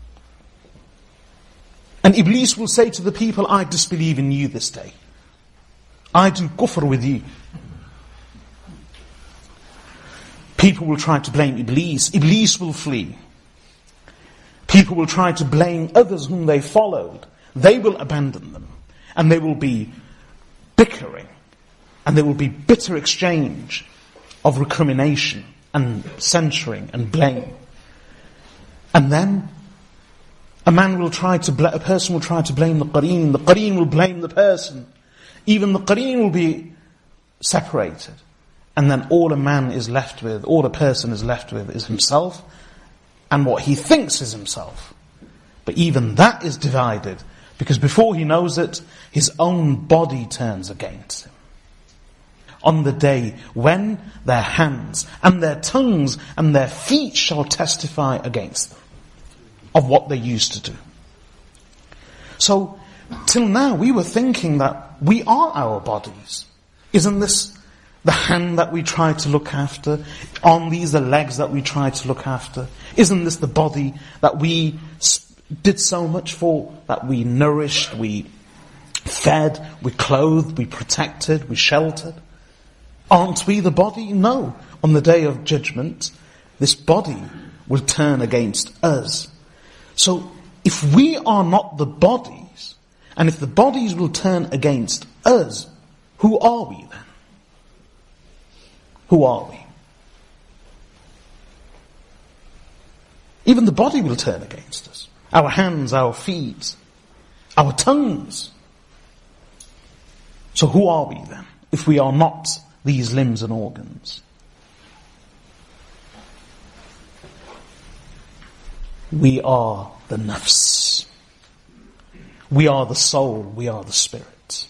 And Iblis will say to the people, I disbelieve in you this day. I do kufr with you. People will try to blame Iblis. Iblis will flee. People will try to blame others whom they followed. They will abandon them. And they will be bickering. And there will be bitter exchange of recrimination and censuring and blame. And then a person will try to blame the qareen will blame the person. Even the qareen will be separated. And then all a person is left with is himself and what he thinks is himself. But even that is divided, because before he knows it, his own body turns against him. On the day when their hands and their tongues and their feet shall testify against them of what they used to do. So, till now we were thinking that we are our bodies. Isn't this the hand that we try to look after? Aren't these the legs that we try to look after? Isn't this the body that we did so much for, that we nourished, we fed, we clothed, we protected, we sheltered? Aren't we the body? No. On the day of judgment, this body will turn against us. So, if we are not the bodies, and if the bodies will turn against us, who are we then? Who are we? Even the body will turn against us. Our hands, our feet, our tongues. So who are we then, if we are not these limbs and organs? We are the nafs. We are the soul. We are the spirit.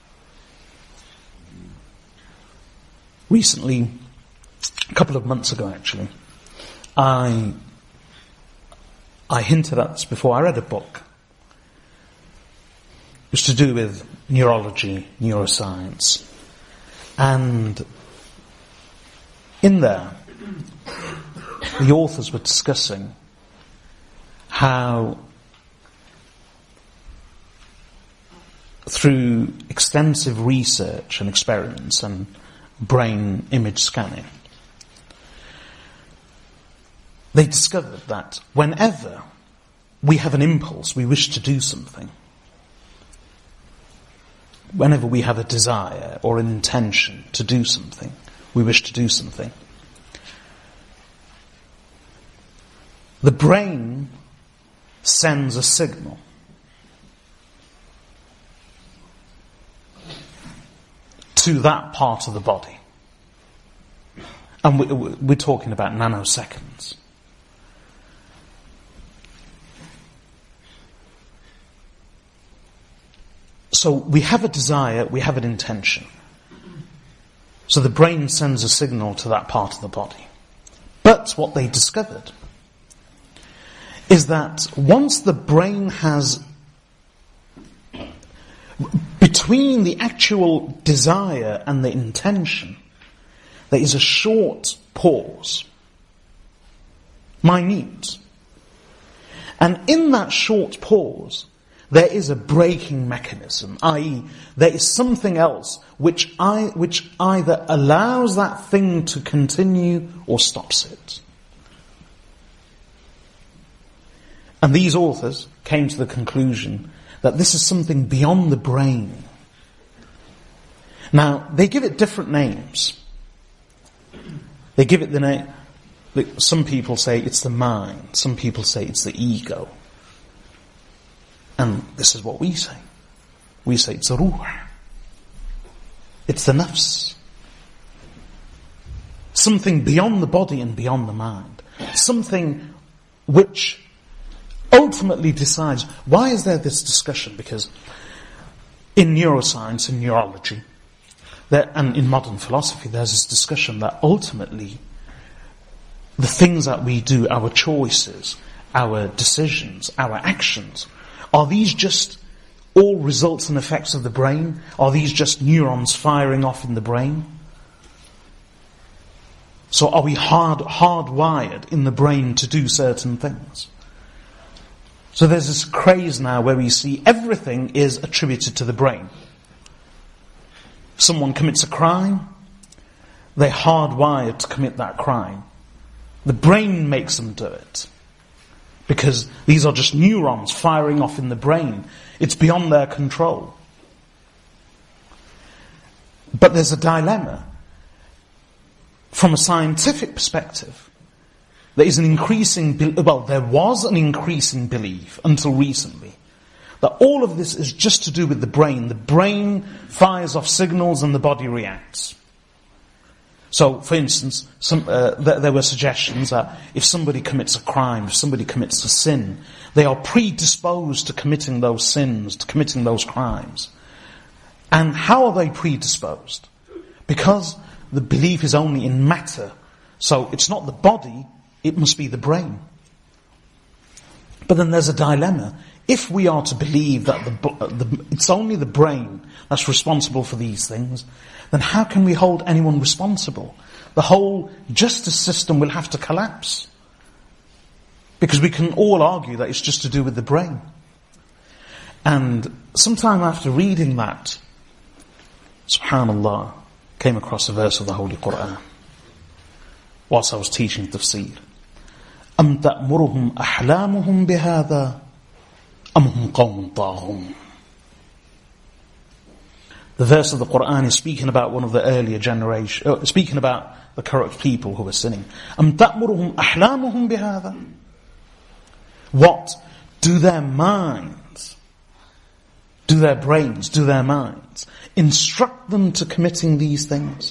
Recently, a couple of months ago actually, I hinted at this before. I read a book. It was to do with neurology, neuroscience. And in there, the authors were discussing how through extensive research and experiments and brain image scanning, they discovered that whenever we have an impulse, we wish to do something, whenever we have a desire or an intention to do something, we wish to do something, the brain sends a signal to that part of the body. And we're talking about nanoseconds. So we have a desire, we have an intention. So the brain sends a signal to that part of the body. But what they discovered is that once the brain has, between the actual desire and the intention, there is a short pause, minute. And in that short pause, there is a braking mechanism, i.e., there is something else which either allows that thing to continue or stops it. And these authors came to the conclusion that this is something beyond the brain. Now, they give it different names. They give it the name, some people say it's the mind, some people say it's the ego. And this is what we say. We say it's a ruh. It's the nafs. Something beyond the body and beyond the mind. Something which ultimately decides. Why is there this discussion? Because in neuroscience and neurology, and in modern philosophy, there's this discussion that ultimately the things that we do, our choices, our decisions, our actions, are these just all results and effects of the brain? Are these just neurons firing off in the brain? So are we hardwired in the brain to do certain things? So there's this craze now where we see everything is attributed to the brain. Someone commits a crime, they're hardwired to commit that crime. The brain makes them do it. Because these are just neurons firing off in the brain. It's beyond their control. But there's a dilemma. From a scientific perspective, there was an increasing belief until recently that all of this is just to do with the brain. The brain fires off signals and the body reacts. So, for instance, there were suggestions that if somebody commits a crime, if somebody commits a sin, they are predisposed to committing those sins, to committing those crimes. And how are they predisposed? Because the belief is only in matter. So it's not the body, it must be the brain. But then there's a dilemma. If we are to believe that it's only the brain that's responsible for these things, then how can we hold anyone responsible? The whole justice system will have to collapse. Because we can all argue that it's just to do with the brain. And sometime after reading that, subhanallah, came across a verse of the Holy Quran whilst I was teaching tafsir. أَمْ تَأْمُرُهُمْ أَحْلَامُهُمْ بِهَذَا أَمْ هُمْ قَوْمٌ طَاغُونَ. The verse of the Quran is speaking about one of the earlier generation, speaking about the corrupt people who were sinning. أَمْ تَأْمُرُهُمْ أَحْلَامُهُمْ بِهَذَا. What do their minds, do their brains, do their minds instruct them to committing these things?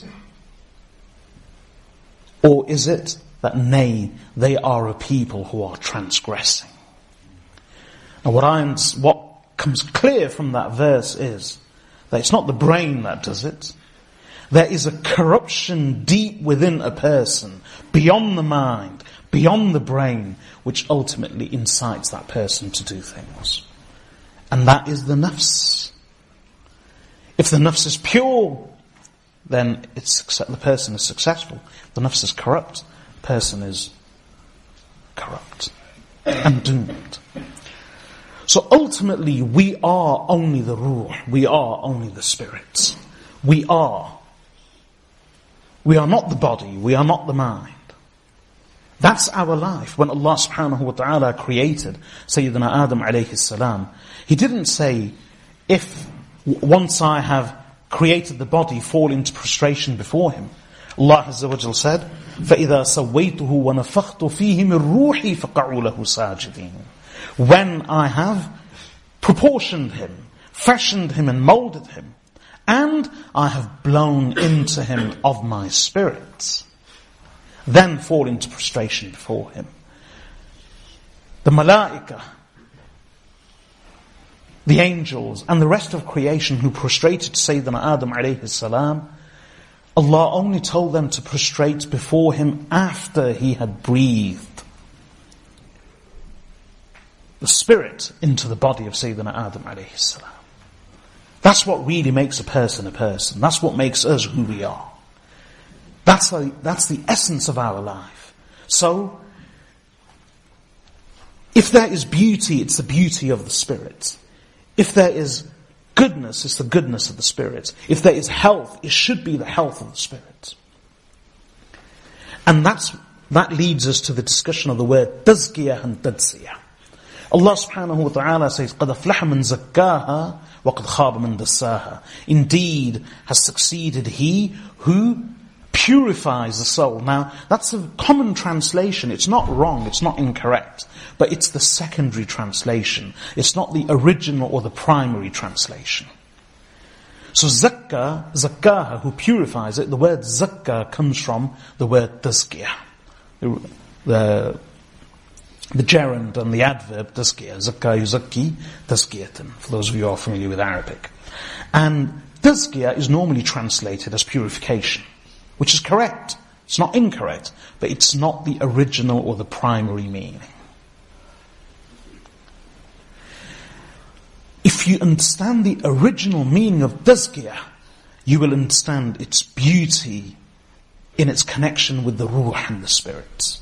Or is it that, nay, they are a people who are transgressing? Now what comes clear from that verse is that it's not the brain that does it. There is a corruption deep within a person, beyond the mind, beyond the brain, which ultimately incites that person to do things. And that is the nafs. If the nafs is pure, then the person is successful. If the nafs is corrupt, the person is corrupt and doomed. So ultimately, we are only the ruh. We are only the spirits. We are not the body. We are not the mind. That's our life. When Allah subhanahu wa ta'ala created Sayyidina Adam alayhi salam, He didn't say, if once I have created the body, fall into prostration before Him. Allah Azza wa Jal said, فَإِذَا سَوَّيْتُهُ وَنَفَخْتُ فِيهِ مِنْ رُوحِي فَقَعُوا لَهُ سَاجِدِينَ. When I have proportioned Him, fashioned Him and molded Him, and I have blown into Him of my spirit, then fall into prostration before Him. The malaika, the angels, and the rest of creation who prostrated to Sayyidina Adam alayhi salam, Allah only told them to prostrate before Him after He had breathed the spirit into the body of Sayyidina Adam alayhi salam. That's what really makes a person a person. That's what makes us who we are. That's the essence of our life. So, if there is beauty, it's the beauty of the Spirit. If there is goodness, it's the goodness of the Spirit. If there is health, it should be the health of the Spirit. And that leads us to the discussion of the word tazkiyah and tadziyah. Allah subhanahu wa ta'ala says, قَدْ أَفْلَحَ مَنْ زَكَّاهَا وَقَدْ خَابَ مَنْ دَسَّاهَا. Indeed, has succeeded he who purifies the soul. Now, that's a common translation. It's not wrong, it's not incorrect. But it's the secondary translation. It's not the original or the primary translation. So zakkaha, who purifies it, the word zakka comes from the word tazkiyah. The gerund and the adverb tazkiyah. Zakka yuzakki tazkiyatan, for those of you who are familiar with Arabic. And tazkiyah is normally translated as purification, which is correct. It's not incorrect, but it's not the original or the primary meaning. if you understand the original meaning of tazkiyah, you will understand its beauty in its connection with the ruh and the spirit.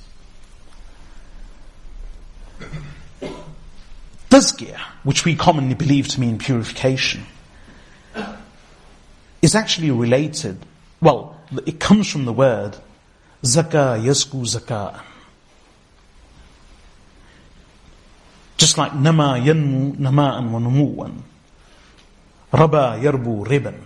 Tazkiyah, which we commonly believe to mean purification, is actually related, well, it comes from the word zaka yazku zaka'an. Just like nama yanmu nama'an wa numu'an, raba yarbu riban.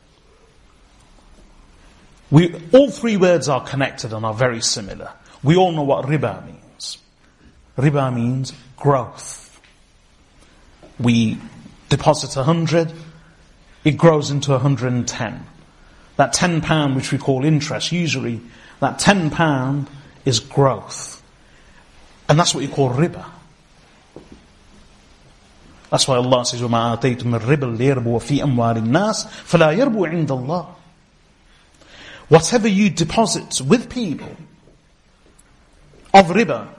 All three words are connected and are very similar. We all know what riba means. Riba means growth. We deposit 100, it grows into 110. That £10 which we call interest, usually that £10 is growth. And that's what you call riba. That's why Allah says, وَمَا آتَيْتُم مِّن رِّبًا لِيَرْبُوَ فِي أَمْوَالِ النَّاسِ فَلَا يَرْبُو عِندَ اللَّهِ. Whatever you deposit with people of riba,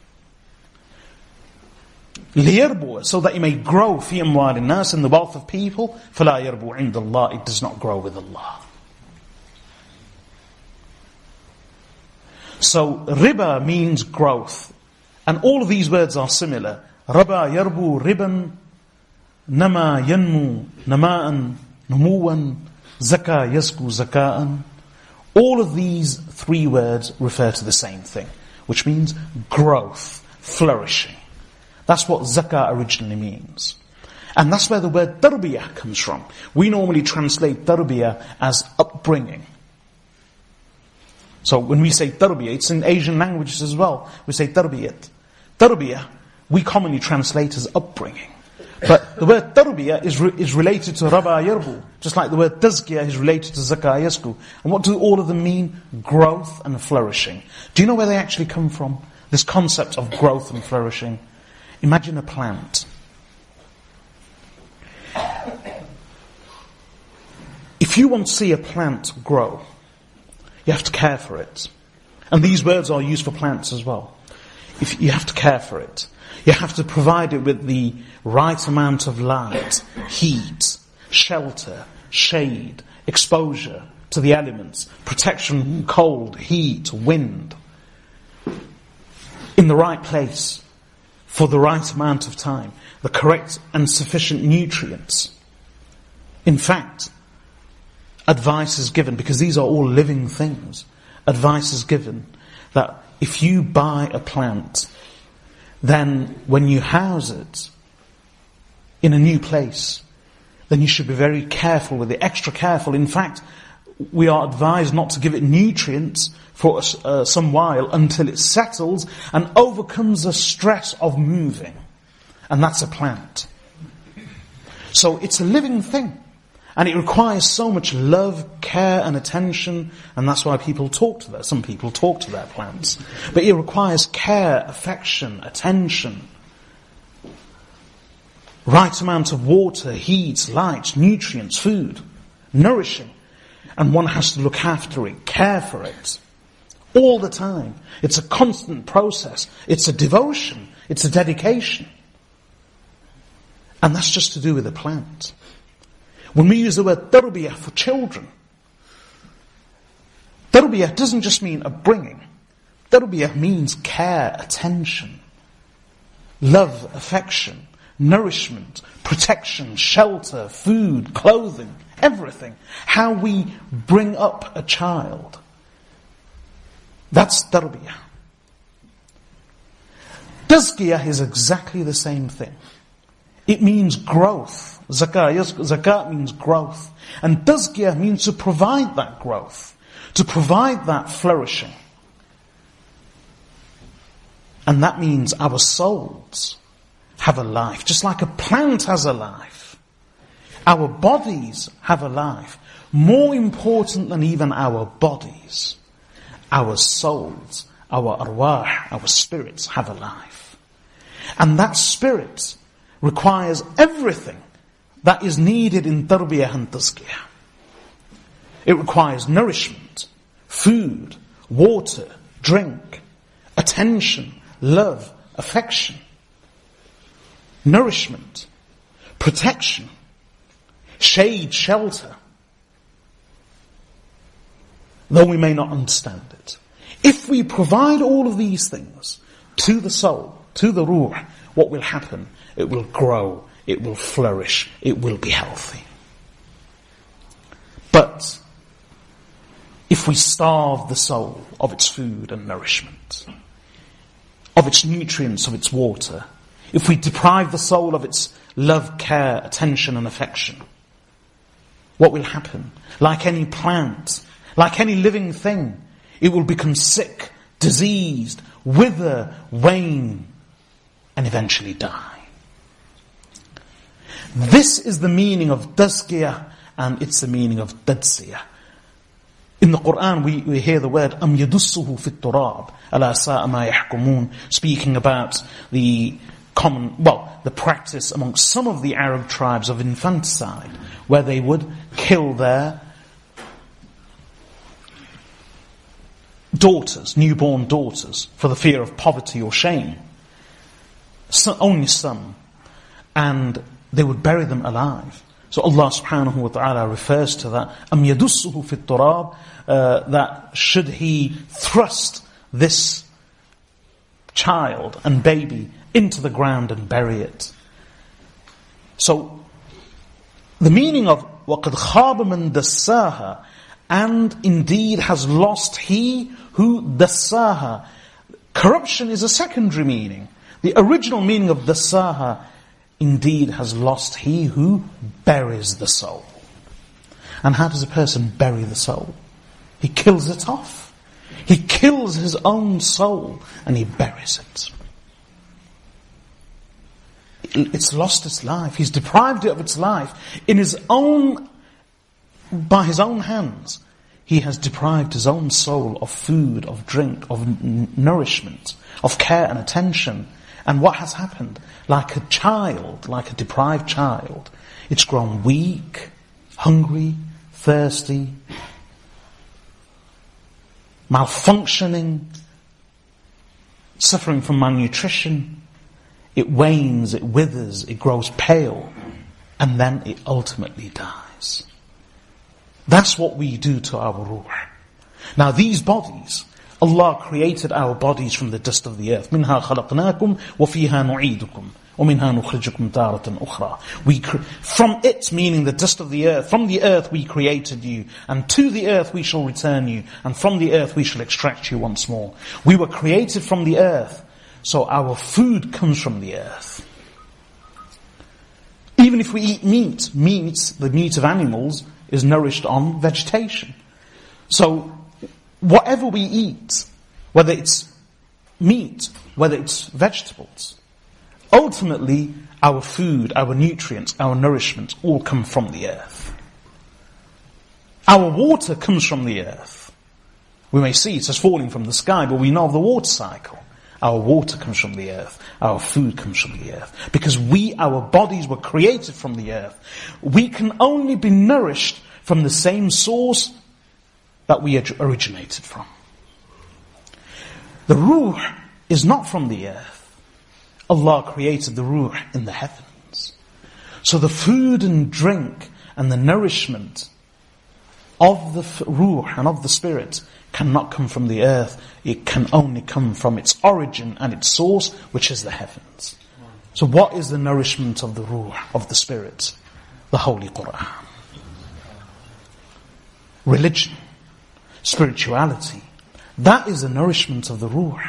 لِيَرْبُوَ, so that it may grow فِي أَمْوَالِ النَّاسِ, in the wealth of people, فَلَا يَرْبُو عِندَ اللَّهِ, it does not grow with Allah. So riba means growth. And all of these words are similar. Raba yarbu riban, nama yanmu nama'an numuwan, zaka yazku zaka'an. All of these three words refer to the same thing, which means growth, flourishing. That's what zakah originally means. And that's where the word tarbiyah comes from. We normally translate tarbiyah as upbringing. So when we say tarbiyah, it's in Asian languages as well. We say tarbiyat. Tarbiyah, we commonly translate as upbringing. But the word tarbiyah is related to raba yarbu, just like the word tazkiyah is related to zakah yazku. And what do all of them mean? Growth and flourishing. Do you know where they actually come from? This concept of growth and flourishing. Imagine a plant. If you want to see a plant grow, you have to care for it. And these words are used for plants as well. If you have to care for it, you have to provide it with the right amount of light, heat, shelter, shade, exposure to the elements, protection from cold, heat, wind, in the right place, for the right amount of time, the correct and sufficient nutrients. In fact, advice is given, because these are all living things, advice is given that if you buy a plant, then when you house it in a new place, then you should be very careful with it, extra careful. In fact, we are advised not to give it nutrients for some while until it settles and overcomes the stress of moving. And that's a plant. So it's a living thing. And it requires so much love, care and attention, and that's why people talk to some people talk to their plants. But it requires care, affection, attention, right amount of water, heat, light, nutrients, food, nourishing. And one has to look after it, care for it, all the time. It's a constant process. It's a devotion. It's a dedication. And that's just to do with the plant. When we use the word tarbiyah for children, tarbiyah doesn't just mean upbringing. Tarbiyah means care, attention, love, affection, nourishment, protection, shelter, food, clothing, everything. How we bring up a child. That's tarbiyah. Tazkiyah is exactly the same thing. It means growth. Zakat means growth. And tazkiyah means to provide that growth, to provide that flourishing. And that means our souls have a life, just like a plant has a life. Our bodies have a life. More important than even our bodies, our souls, our arwah, our spirits have a life. And that spirit requires everything that is needed in tarbiyah and tazkiyah. It requires nourishment, food, water, drink, attention, love, affection, nourishment, protection, shade, shelter, though we may not understand it. If we provide all of these things to the soul, to the ruh, what will happen? It will grow, it will flourish, it will be healthy. But if we starve the soul of its food and nourishment, of its nutrients, of its water, if we deprive the soul of its love, care, attention and affection, what will happen? Like any plant, like any living thing, it will become sick, diseased, wither, wane, and eventually die. This is the meaning of tazkiyah, and it's the meaning of tadziyah. In the Quran, we hear the word أَمْ يَدُسُّهُ فِي التُّرَابِ أَلَا سَاءَ مَا يَحْكُمُونَ, speaking about the practice amongst some of the Arab tribes of infanticide, where they would kill their daughters, newborn daughters, for the fear of poverty or shame. Only some. And they would bury them alive. So Allah subhanahu wa ta'ala refers to that, أَمْ يَدُسُّهُ فِي التُّرَابِ, that should he thrust this child and baby into the ground and bury it. So, the meaning of وَقَدْ خَابَ مَنْ دَسَّاهَا, and indeed has lost he who dassaha. Corruption is a secondary meaning. The original meaning of dassaha, indeed has lost he who buries the soul. And how does a person bury the soul? He kills it off. He kills his own soul and he buries it. It's lost its life. He's deprived it of its life. By his own hands, he has deprived his own soul of food, of drink, of nourishment, of care and attention. And what has happened? Like a child, like a deprived child, it's grown weak, hungry, thirsty, malfunctioning, suffering from malnutrition. It wanes, it withers, it grows pale, and then it ultimately dies. That's what we do to our ruh. Now these bodies, Allah created our bodies from the dust of the earth. مِنْهَا خَلَقْنَاكُمْ وَفِيهَا نُعِيدُكُمْ وَمِنْهَا نُخْرِجُكُمْ تَارَةً أُخْرَى. From it, meaning the dust of the earth, from the earth we created you, and to the earth we shall return you, and from the earth we shall extract you once more. We were created from the earth, so our food comes from the earth. Even if we eat meat, the meat of animals, is nourished on vegetation. So, whatever we eat, whether it's meat, whether it's vegetables, ultimately our food, our nutrients, our nourishment all come from the earth. Our water comes from the earth. We may see it as falling from the sky, but we know of the water cycle. Our water comes from the earth. Our food comes from the earth. Because our bodies were created from the earth. We can only be nourished from the same source that we originated from. The ruh is not from the earth. Allah created the ruh in the heavens. So the food and drink and the nourishment of the ruh and of the spirit cannot come from the earth. It can only come from its origin and its source, which is the heavens. So what is the nourishment of the ruh, of the spirit? The Holy Quran. Religion, spirituality, that is the nourishment of the ruh.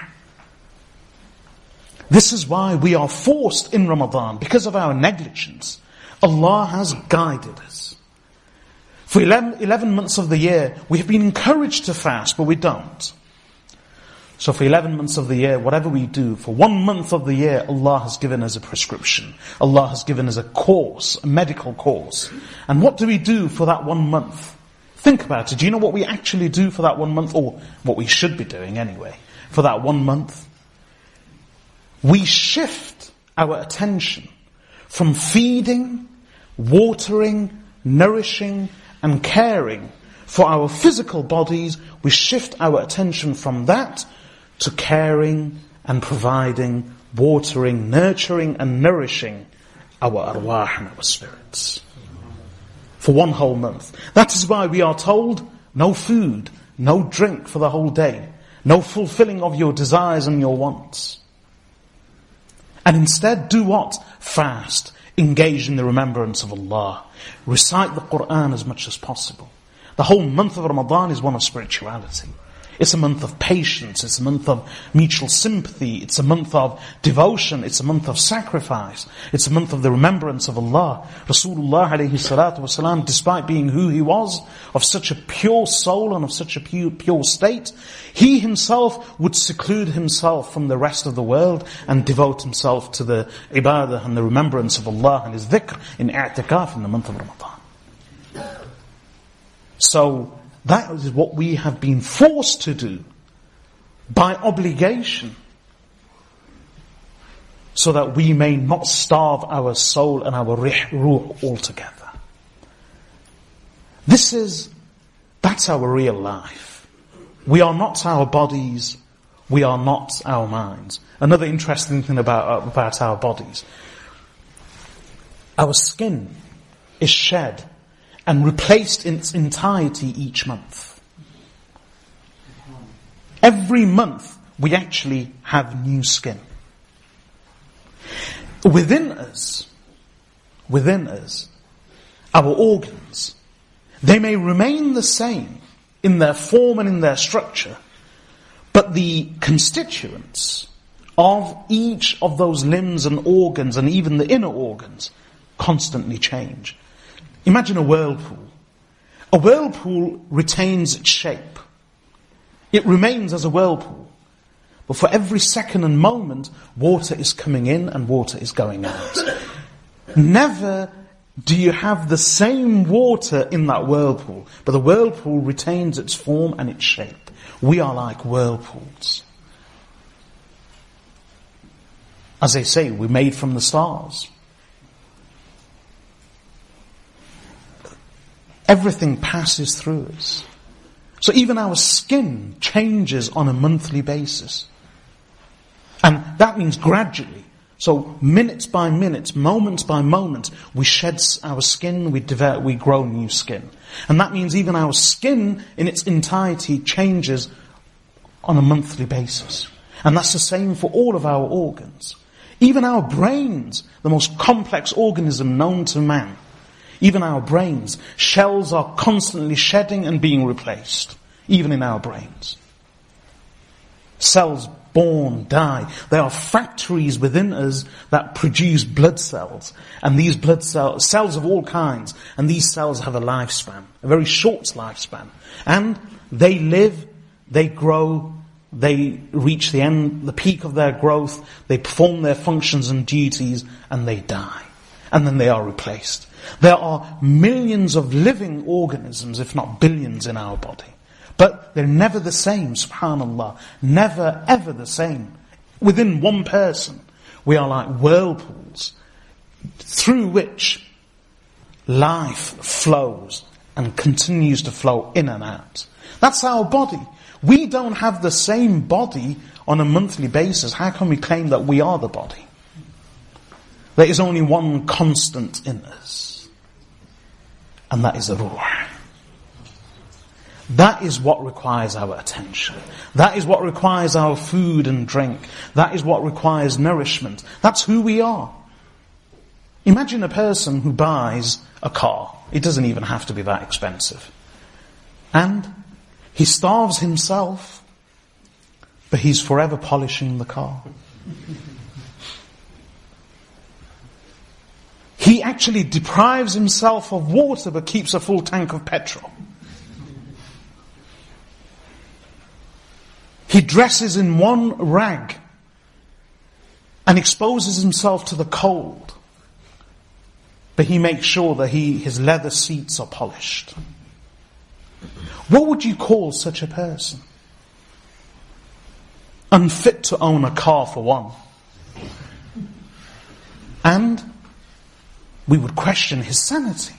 This is why we are forced in Ramadan, because of our negligence. Allah has guided us. For 11 months of the year, we have been encouraged to fast, but we don't. So for 11 months of the year, whatever we do, for 1 month of the year, Allah has given us a prescription. Allah has given us a course, a medical course. And what do we do for that 1 month? Think about it. Do you know what we actually do for that 1 month? Or what we should be doing anyway. For that 1 month? We shift our attention from feeding, watering, nourishing, and caring for our physical bodies. We shift our attention from that to caring and providing, watering, nurturing, and nourishing our arwah and our spirits. For 1 whole month. That is why we are told, no food, no drink for the whole day. No fulfilling of your desires and your wants. And instead do what? Fast. Engage in the remembrance of Allah. Recite the Qur'an as much as possible. The whole month of Ramadan is one of spirituality. It's a month of patience. It's a month of mutual sympathy. It's a month of devotion. It's a month of sacrifice. It's a month of the remembrance of Allah. Rasulullah alayhi salatu wasalam, despite being who he was, of such a pure soul and of such a pure state, he himself would seclude himself from the rest of the world and devote himself to the ibadah and the remembrance of Allah and his dhikr in i'tikaf in the month of Ramadan. So, that is what we have been forced to do by obligation, so that we may not starve our soul and our ruh altogether. That's our real life. We are not our bodies, we are not our minds. Another interesting thing about our bodies, our skin is shed and replaced in its entirety each month. Every month we actually have new skin. Within us, our organs, they may remain the same in their form and in their structure, but the constituents of each of those limbs and organs and even the inner organs constantly change. Imagine a whirlpool. A whirlpool retains its shape. It remains as a whirlpool. But for every second and moment, water is coming in and water is going out. Never do you have the same water in that whirlpool, but the whirlpool retains its form and its shape. We are like whirlpools. As they say, we're made from the stars. Everything passes through us. So even our skin changes on a monthly basis. And that means gradually. So minutes by minute, moments by moment, we shed our skin, we grow new skin. And that means even our skin in its entirety changes on a monthly basis. And that's the same for all of our organs. Even our brains, the most complex organism known to man, even our brains, shells are constantly shedding and being replaced, even in our brains. Cells born, die. There are factories within us that produce blood cells, and these blood cells of all kinds, and these cells have a lifespan, a very short lifespan. And they live, they grow, they reach the peak of their growth, they perform their functions and duties, and they die. And then they are replaced. There are millions of living organisms, if not billions, in our body. But they're never the same, subhanallah. Never, ever the same. Within one person, we are like whirlpools through which life flows and continues to flow in and out. That's our body. We don't have the same body on a monthly basis. How can we claim that we are the body? There is only one constant in us, and that is the ruh. That is what requires our attention. That is what requires our food and drink. That is what requires nourishment. That's who we are. Imagine a person who buys a car. It doesn't even have to be that expensive. And he starves himself, but he's forever polishing the car. He actually deprives himself of water but keeps a full tank of petrol. He dresses in one rag and exposes himself to the cold, but he makes sure that his leather seats are polished. What would you call such a person? Unfit to own a car, for one. And we would question his sanity.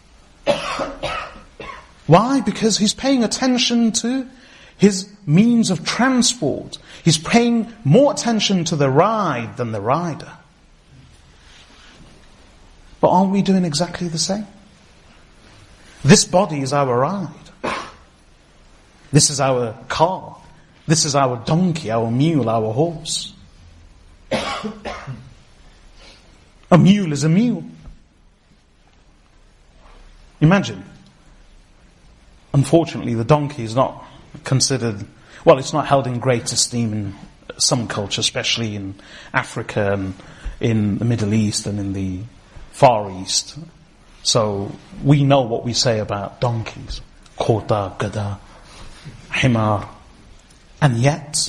Why? Because he's paying attention to his means of transport. He's paying more attention to the ride than the rider. But aren't we doing exactly the same? This body is our ride. This is our car. This is our donkey, our mule, our horse. A mule is a mule. Imagine. Unfortunately, the donkey is not considered, well, it's not held in great esteem in some culture, especially in Africa and in the Middle East and in the Far East. So we know what we say about donkeys. Kota, gada, himar. And yet,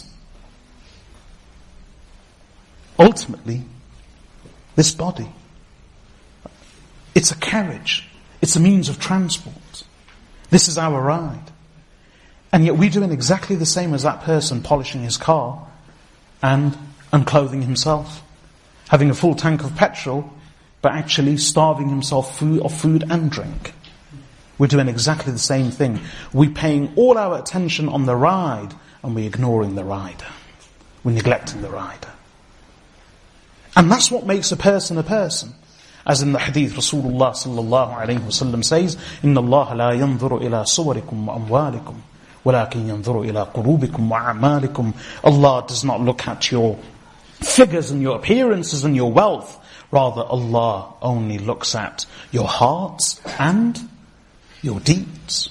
ultimately, this body, it's a carriage. It's a means of transport. This is our ride. And yet we're doing exactly the same as that person polishing his car and unclothing himself. Having a full tank of petrol, but actually starving himself of food and drink. We're doing exactly the same thing. We're paying all our attention on the ride and we're ignoring the rider. We're neglecting the rider. And that's what makes a person a person. As in the hadith, Rasulullah sallallahu alayhi wa sallam says, إِنَّ اللَّهَ لَا يَنظُرُ إِلَىٰ صُوَرِكُمْ وَأَمْوَالِكُمْ وَلَكِنْ يَنظُرُ إِلَىٰ قُلُوبِكُمْ وَأَعْمَالِكُمْ. Allah does not look at your figures and your appearances and your wealth. Rather, Allah only looks at your hearts and your deeds.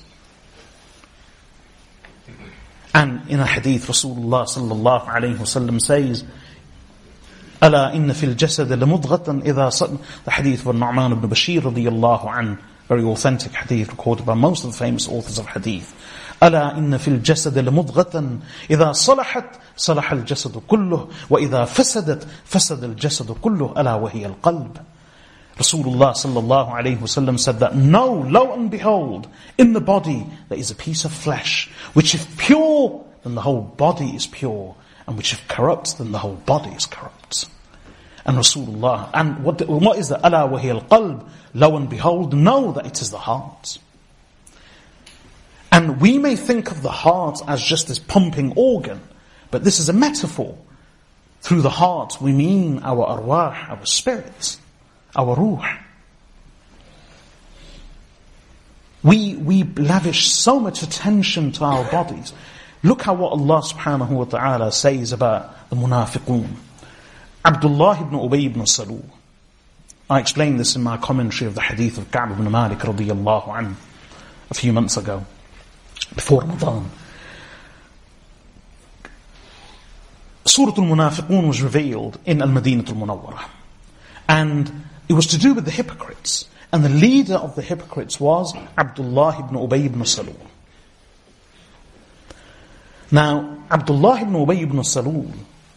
And in a hadith, Rasulullah sallallahu alayhi wa sallam says, ألا إن في الجسد لمضغة إذا صدق. The hadith of Nu'man ibn Bashir radiyallahu an, very authentic hadith recorded by most of the famous authors of hadith. ألا إن في الجسد لمضغة إذا صلحت صلح الجسد كله وإذا فسدت فسد الجسد كله ألا وهي القلب. Rasulullah sallallahu alayhi wa sallam said that, no, lo and behold, in the body there is a piece of flesh, which if pure, then the whole body is pure, and which if corrupt, then the whole body is corrupt. And Rasulullah, and what is that? Ala wahiya al-qalb, lo and behold, know that it is the heart. And we may think of the heart as just this pumping organ, but this is a metaphor. Through the heart we mean our arwah, our spirits, our ruh. We lavish so much attention to our bodies. Look how what Allah subhanahu wa ta'ala says about the munafiqun. Abdullah ibn Ubay ibn Salul. I explained this in my commentary of the hadith of Ka'b ibn Malik radiyallahu anhu a few months ago, before Ramadan. Surah Al-Munafiqun was revealed in Al-Madinah Al-Munawwarah. And it was to do with the hypocrites. And the leader of the hypocrites was Abdullah ibn Ubay ibn Salul. Now, Abdullah ibn Ubay ibn Salul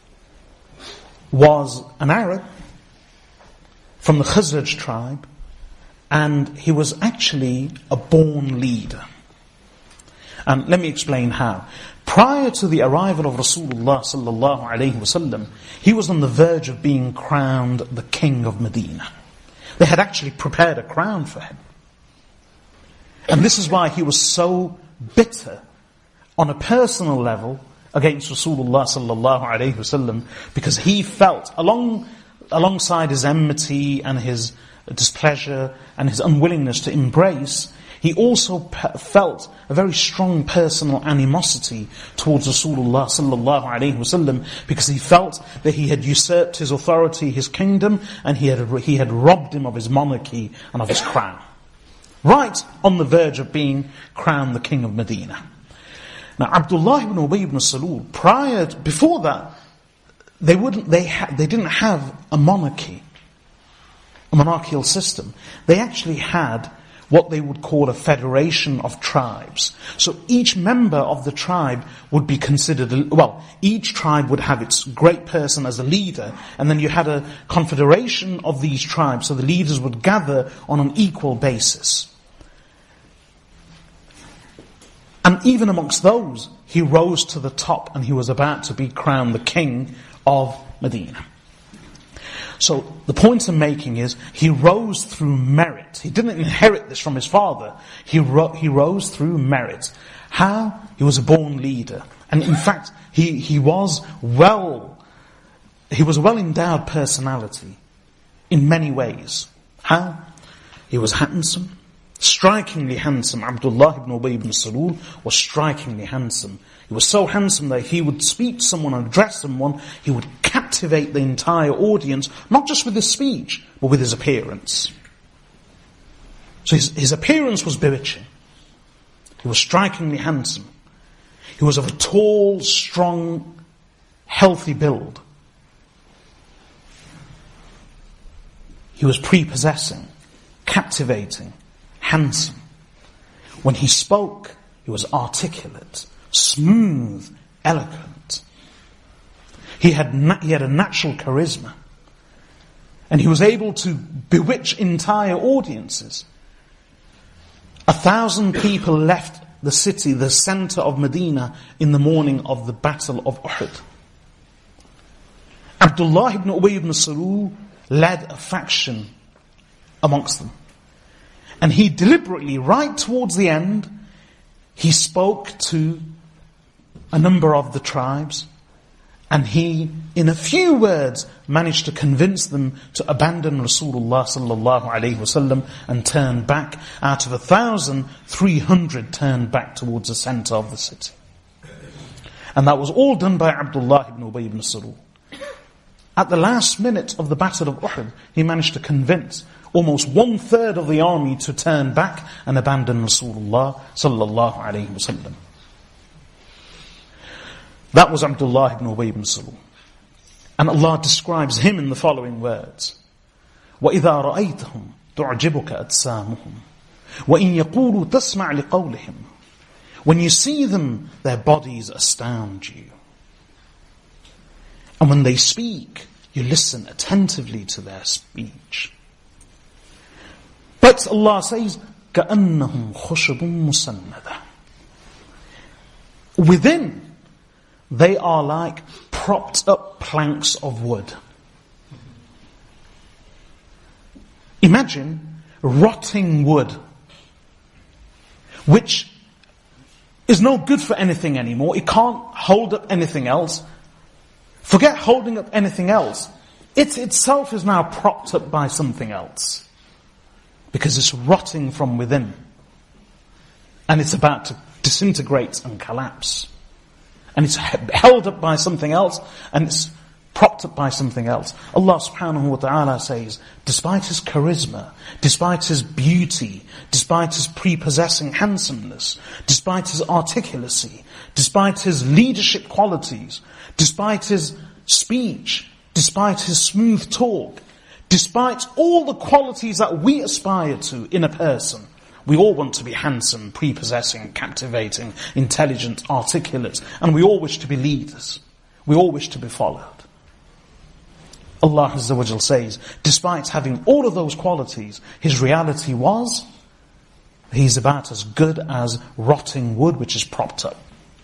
was an Arab from the Khazraj tribe, and he was actually a born leader. And let me explain how. Prior to the arrival of Rasulullah sallallahu alayhi wasallam, he was on the verge of being crowned the king of Medina. They had actually prepared a crown for him. And this is why he was so bitter on a personal level against Rasulullah sallallahu alayhi wasallam, because he felt, alongside his enmity and his displeasure and his unwillingness to embrace, he also felt a very strong personal animosity towards Rasulullah sallallahu alayhi wasallam, because he felt that he had usurped his authority, his kingdom, and he had robbed him of his monarchy and of his crown. Right on the verge of being crowned the king of Medina. Now, Abdullah ibn Ubay ibn Salul, before that, they didn't have a monarchy, a monarchical system. They actually had what they would call a federation of tribes. So each member of the tribe would be considered, each tribe would have its great person as a leader, and then you had a confederation of these tribes, so the leaders would gather on an equal basis. And even amongst those, he rose to the top and he was about to be crowned the king of Medina. So the point I'm making is, he rose through merit. He didn't inherit this from his father. He rose through merit. How? He was a born leader. And in fact, he was a well-endowed personality in many ways. How? He was handsome, strikingly handsome. Abdullah ibn Ubay ibn Salul was strikingly handsome. He was so handsome that he would speak to someone and address someone, he would captivate the entire audience, not just with his speech, but with his appearance. So his appearance was bewitching. He was strikingly handsome. He was of a tall, strong, healthy build. He was prepossessing, captivating, handsome. When he spoke, he was articulate, smooth, eloquent. He had a natural charisma. And he was able to bewitch entire audiences. 1,000 people left the city, the center of Medina, in the morning of the Battle of Uhud. Abdullah ibn Ubay ibn Salul led a faction amongst them. And he deliberately, right towards the end, he spoke to a number of the tribes, and he, in a few words, managed to convince them to abandon Rasulullah sallallahu alaihi wasallam and turn back. Out of 1,000, 300 turned back towards the center of the city. And that was all done by Abdullah ibn Ubay ibn Salul. At the last minute of the Battle of Uhud, he managed to convince almost 1/3 of the army to turn back and abandon Rasulullah sallallahu alaihi wasallam. That was Abdullah ibn Ubay ibn Salul. And Allah describes him in the following words. وَإِذَا رَأَيْتَهُمْ تُعْجِبُكَ أَجْسَامُهُمْ وَإِنْ يَقُولُوا تَسْمَعْ لِقَوْلِهِمْ. When you see them, their bodies astound you. And when they speak, you listen attentively to their speech. But Allah says, كَأَنَّهُمْ خُشُبٌ مُسَنَّدَةٌ. Within, they are like propped up planks of wood. Imagine rotting wood, which is no good for anything anymore. It can't hold up anything else. Forget holding up anything else. It itself is now propped up by something else. Because it's rotting from within. And it's about to disintegrate and collapse. And it's held up by something else, and it's propped up by something else. Allah subhanahu wa ta'ala says, despite his charisma, despite his beauty, despite his prepossessing handsomeness, despite his articulacy, despite his leadership qualities, despite his speech, despite his smooth talk, despite all the qualities that we aspire to in a person, we all want to be handsome, prepossessing, captivating, intelligent, articulate, and we all wish to be leaders. We all wish to be followed. Allah Azza wa Jal says, despite having all of those qualities, his reality was, he's about as good as rotting wood which is propped up.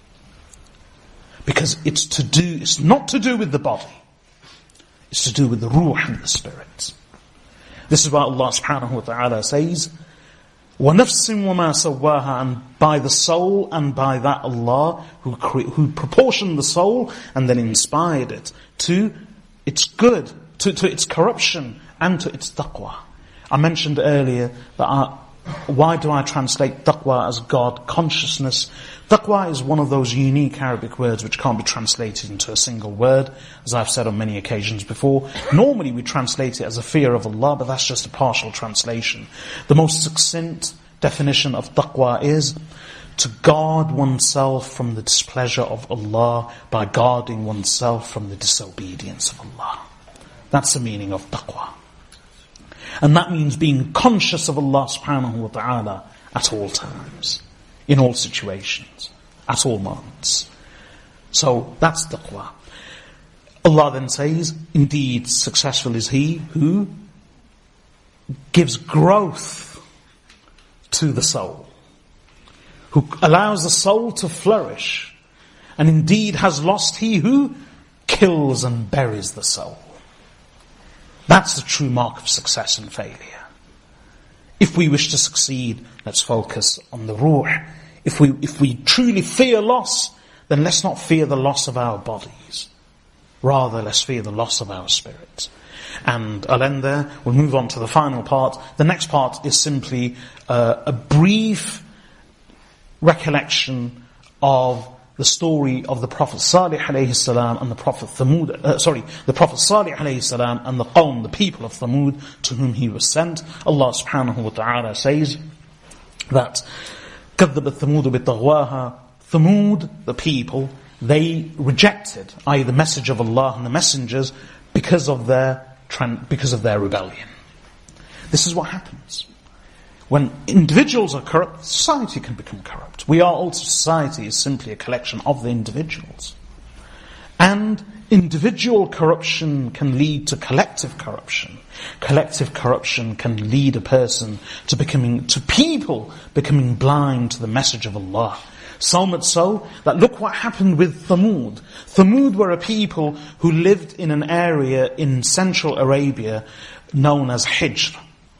Because it's not to do with the body. It's to do with the ruh and the spirit. This is why Allah subhanahu wa ta'ala says, وَنَفْسٍ وَمَا سَوَّاهَا, and by the soul and by that Allah who proportioned the soul and then inspired it to its good, to its corruption and to its taqwa. I mentioned earlier that why do I translate taqwa as God consciousness? Taqwa is one of those unique Arabic words which can't be translated into a single word, as I've said on many occasions before. Normally we translate it as a fear of Allah, but that's just a partial translation. The most succinct definition of taqwa is to guard oneself from the displeasure of Allah by guarding oneself from the disobedience of Allah. That's the meaning of taqwa. And that means being conscious of Allah subhanahu wa ta'ala at all times, in all situations, at all moments. So that's taqwa. Allah then says, indeed successful is he who gives growth to the soul, who allows the soul to flourish, and indeed has lost he who kills and buries the soul. That's the true mark of success and failure. If we wish to succeed, let's focus on the ruh. If we truly fear loss, then let's not fear the loss of our bodies. Rather, let's fear the loss of our spirit. And I'll end there. We'll move on to the final part. The next part is simply a brief recollection of the story of the Prophet Salih alayhi salam and the Prophet the Prophet Salih alayhi salam and the Qawm, the people of Thamud, to whom he was sent. Allah subhanahu wa ta'ala says that كَذَّبَتْ ثَمُودُ بِطَغْوَاهَا Thamud, the people, they rejected, i.e. the message of Allah and the messengers, because of their rebellion. This is what happens. When individuals are corrupt, society can become corrupt. Society is simply a collection of the individuals. And individual corruption can lead to collective corruption. Collective corruption can lead a person to people becoming blind to the message of Allah. So much so that look what happened with Thamud. Thamud were a people who lived in an area in central Arabia known as Hijr.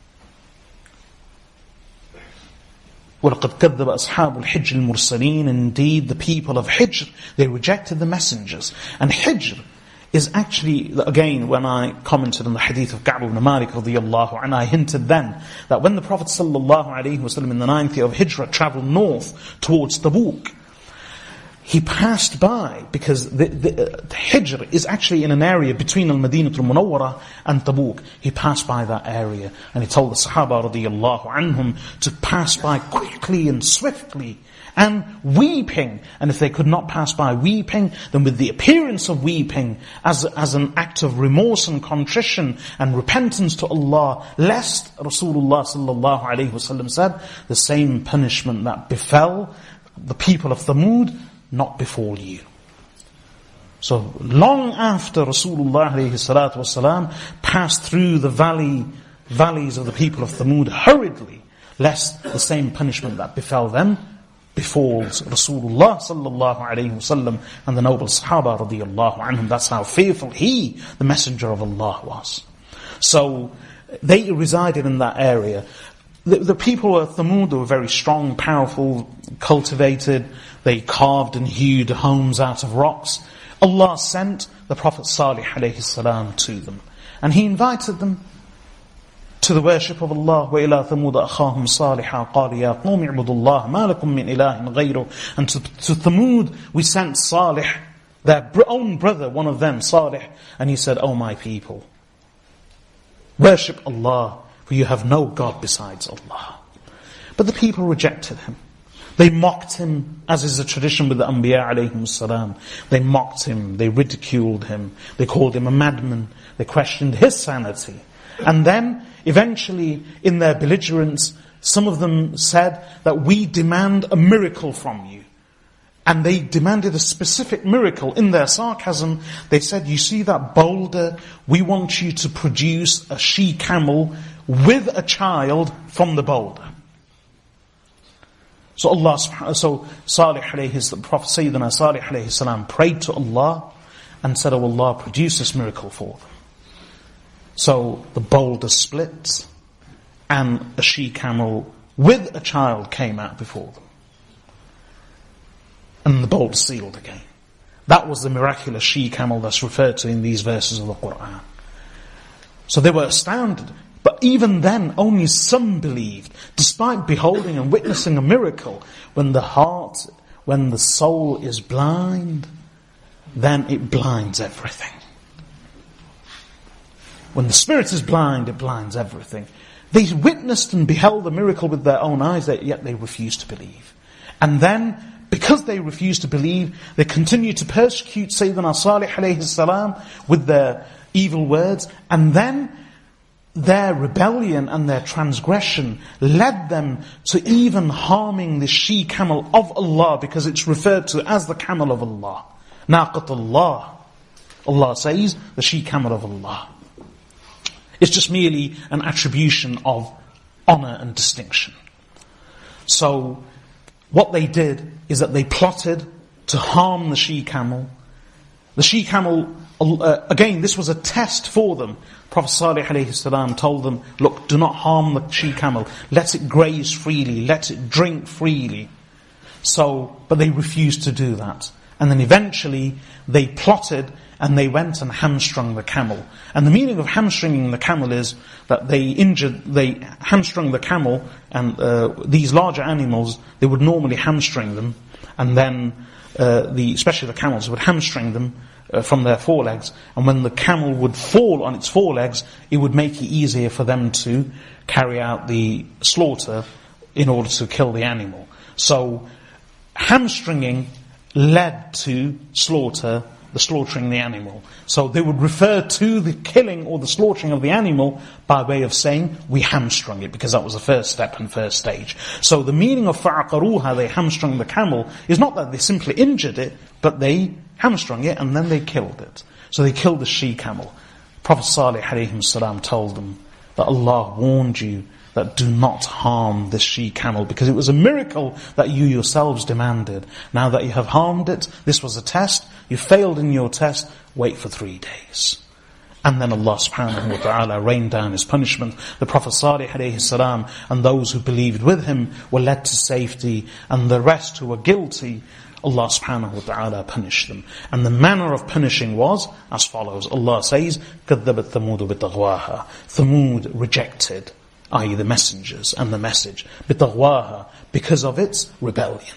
وَلَقَدْ كَذَّبَ أَصْحَابُ الْحِجْرِ الْمُرْسَلِينَ Indeed, the people of Hijr, they rejected the messengers. And Hijr is actually, again, when I commented on the hadith of Ka'b ibn Malik radiyallahu anhu, I hinted then that when the Prophet sallallahu alaihi wasallam in the 9th year of Hijrah travelled north towards Tabuk, he passed by, because the Hijr is actually in an area between Al-Madinah al-Munawwarah and Tabuk. He passed by that area and he told the Sahaba radiyallahu anhum to pass by quickly and swiftly and weeping. And if they could not pass by weeping, then with the appearance of weeping as an act of remorse and contrition and repentance to Allah, lest Rasulullah sallallahu alaihi wasallam said, the same punishment that befell the people of Thamud not befall you. So long after Rasulullah alayhi salatu wasalam passed through the valleys of the people of Thamud hurriedly, lest the same punishment that befell them befalls Rasulullah sallallahu alayhi wasallam and the noble Sahaba radiyallahu anhum. That's how fearful he, the messenger of Allah, was. So they resided in that area. The people of Thamud were very strong, powerful, cultivated. They carved and hewed homes out of rocks. Allah sent the Prophet Salih alayhi salam to them. And He invited them to the worship of Allah. وَإِلَىٰ ثَمُودَ أَخَاهُمْ صَالِحًا قَالَ يَا قَوْمِ اعْبُدُوا اللَّهَ مَا لَكُمْ مِنْ إِلَٰهٍ غَيْرُهُ. And to Thamud we sent Salih, their own brother, one of them, Salih. And he said, "O my people, worship Allah, for you have no God besides Allah." But the people rejected him. They mocked him, as is the tradition with the Anbiya alayhim salam. They mocked him, they ridiculed him, they called him a madman, they questioned his sanity. And then, eventually, in their belligerence, some of them said that we demand a miracle from you. And they demanded a specific miracle. In their sarcasm, they said, you see that boulder? We want you to produce a she-camel with a child from the boulder. So Salih the Prophet Sayyidina Salih alayhi salam prayed to Allah and said, "Oh Allah, produce this miracle for them." So the boulder split and a she-camel with a child came out before them. And the boulder sealed again. That was the miraculous she-camel that's referred to in these verses of the Qur'an. So they were astounded. But even then, only some believed, despite beholding and witnessing a miracle. When the soul is blind, then it blinds everything. When the spirit is blind, it blinds everything. They witnessed and beheld the miracle with their own eyes, yet they refused to believe. And then, because they refused to believe, they continued to persecute Sayyidina Salih alayhi salam with their evil words, and then their rebellion and their transgression led them to even harming the she-camel of Allah, because it's referred to as the camel of Allah. Naqatullah. Allah says, the she-camel of Allah. It's just merely an attribution of honor and distinction. So, what they did is that they plotted to harm the she-camel. The she-camel, again, this was a test for them. Prophet Salih alayhi salam told them, look, do not harm the she-camel. Let it graze freely. Let it drink freely. But they refused to do that. And then eventually they plotted and they went and hamstrung the camel. And the meaning of hamstringing the camel is that they hamstrung the camel, and these larger animals, they would normally hamstring them, and then especially the camels would hamstring them from their forelegs, and when the camel would fall on its forelegs, it would make it easier for them to carry out the slaughter in order to kill the animal. So hamstringing led to slaughtering the animal. So they would refer to the killing or the slaughtering of the animal by way of saying, we hamstrung it, because that was the first step and first stage. So the meaning of فَعَقَرُوهَا, they hamstrung the camel, is not that they simply injured it, but they hamstrung it and then they killed it. So they killed the she-camel. Prophet Salih alayhi salam told them that Allah warned you that do not harm this she-camel, because it was a miracle that you yourselves demanded. Now that you have harmed it, this was a test, you failed in your test, wait for 3 days. And then Allah subhanahu wa ta'ala rained down His punishment. The Prophet Salih alayhi salam and those who believed with him were led to safety, and the rest who were guilty, Allah subhanahu wa ta'ala punished them. And the manner of punishing was as follows. Allah says, كَذَّبَتْ ثَمُودُ بِطَغْوَاهَا. Thamud rejected, i.e. the messengers and the message, بِطَغْوَاهَا, because of its rebellion.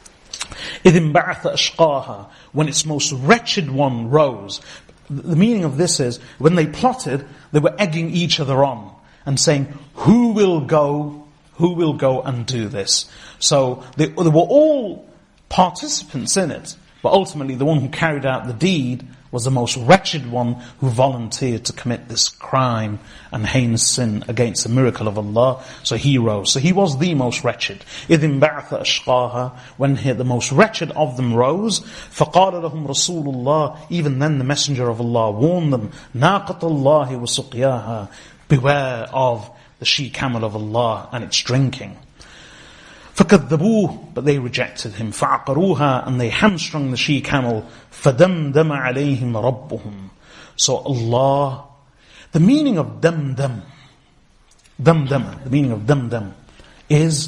إِذِ انْبَعَثَ أَشْقَاهَا, when its most wretched one rose. The meaning of this is, when they plotted, they were egging each other on and saying, who will go and do this? So they were all participants in it, but ultimately the one who carried out the deed was the most wretched one who volunteered to commit this crime and heinous sin against the miracle of Allah. So he rose. So he was the most wretched. إِذِ انْبَعَثَ أَشْقَاهَا, when the most wretched of them rose, فَقَالَ لَهُمْ رَسُولُ اللَّهِ, even then the Messenger of Allah warned them, نَاقَةَ اللَّهِ وَسُقْيَاهَا, beware of the she-camel of Allah and its drinking. فَكَذَّبُوهُ, but they rejected him. فَعَقَرُوهَا, and they hamstrung the she-camel. فَدَمْدَمَ عَلَيْهِمْ رَبُّهُمْ. So Allah, the meaning of damdam, the meaning of damdam is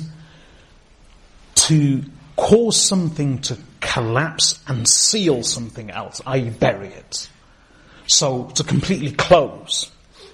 to cause something to collapse and seal something else, i.e. bury it. So to completely close.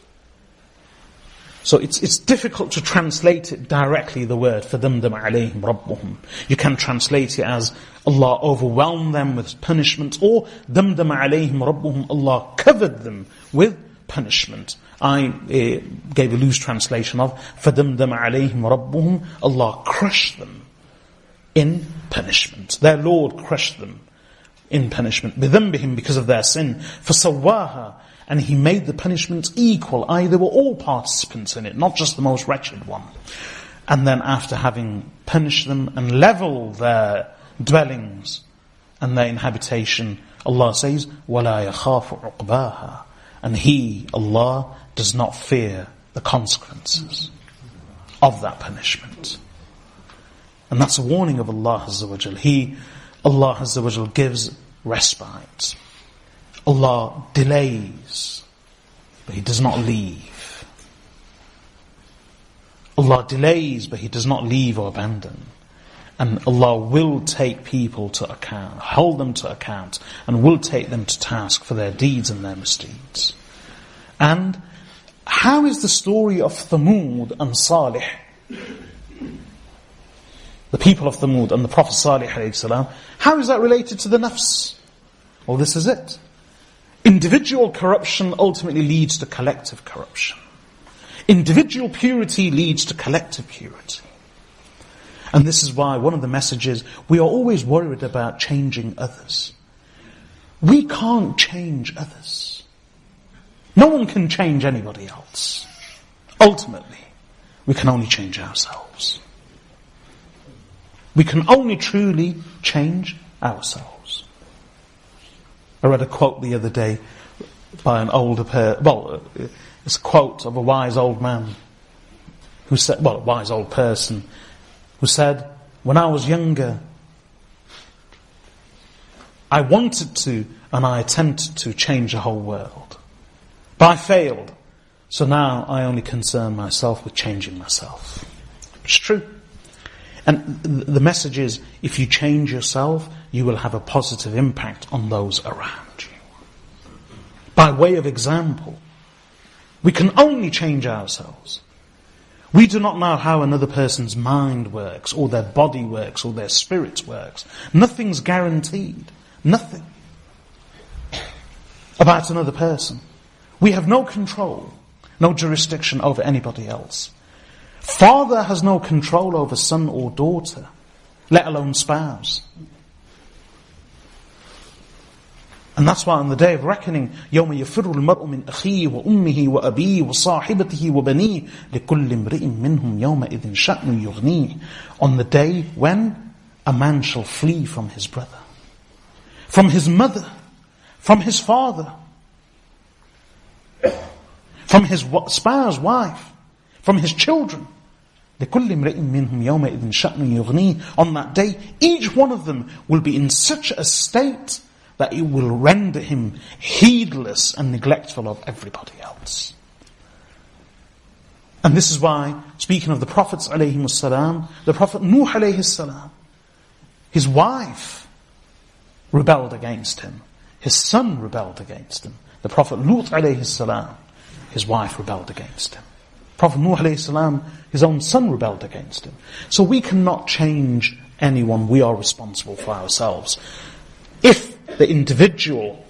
So it's difficult to translate it directly, the word فَدَمْدَمَ عَلَيْهِمْ رَبُّهُمْ. You can translate it as Allah overwhelmed them with punishment, or دَمْدَمَ عَلَيْهِمْ رَبُّهُمْ, Allah covered them with punishment. I gave a loose translation of فَدَمْدَمَ عَلَيْهِمْ رَبُّهُمْ, Allah crushed them in punishment. Their Lord crushed them in punishment. بِذَنْبِهِمْ, because of their sin. فَسَوَّاهَا, and He made the punishment equal, i.e. they were all participants in it, not just the most wretched one. And then after having punished them and leveled their dwellings and their inhabitation, Allah says, وَلَا يَخَافُ عُقْبَاهَا, and He, Allah, does not fear the consequences of that punishment. And that's a warning of Allah Azza wa Jal. Allah Azza wa Jal gives respite. Allah delays, but He does not leave. Allah delays, but He does not leave or abandon. And Allah will take people to account, hold them to account, and will take them to task for their deeds and their misdeeds. And how is the story of Thamud and Salih, the people of Thamud and the Prophet Salih alayhi salam, how is that related to the nafs? Well, this is it. Individual corruption ultimately leads to collective corruption. Individual purity leads to collective purity. And this is why one of the messages, we are always worried about changing others. We can't change others. No one can change anybody else. Ultimately, we can only change ourselves. We can only truly change ourselves. I read a quote the other day by an older it's a quote of a wise old man who said, a wise old person who said, when I was younger, I wanted to and I attempted to change the whole world. But I failed. So now I only concern myself with changing myself. It's true. And the message is, if you change yourself, you will have a positive impact on those around you. By way of example, we can only change ourselves. We do not know how another person's mind works, or their body works, or their spirit works. Nothing's guaranteed. Nothing. About another person. We have no control, no jurisdiction over anybody else. Father has no control over son or daughter, let alone spouse. And that's why on the day of reckoning, يَوْمَ يَفِرُّ الْمَرْءُ مِنْ أَخِيهِ وَأُمِّهِ وَأَبِيهِ وَصَاحِبَتِهِ وَبَنِيهِ لِكُلِّ امْرِئٍ مِّنْهُمْ يَوْمَئِذٍ شَأْنٌ يُغْنِيهِ. On the day when a man shall flee from his brother, from his mother, from his father, from his spouse, wife, from his children. لِكُلِّ امْرِئٍ مِّنْهُمْ يَوْمَئِذٍ شَأْنٌ يُغْنِيهِ. On that day, each one of them will be in such a state that it will render him heedless and neglectful of everybody else. And this is why, speaking of the Prophets ﷺ, the Prophet Nuh ﷺ, his wife rebelled against him. His son rebelled against him. The Prophet Lut ﷺ, his wife rebelled against him. Prophet Nuh ﷺ, his own son rebelled against him. So we cannot change anyone. We are responsible for ourselves. If the individual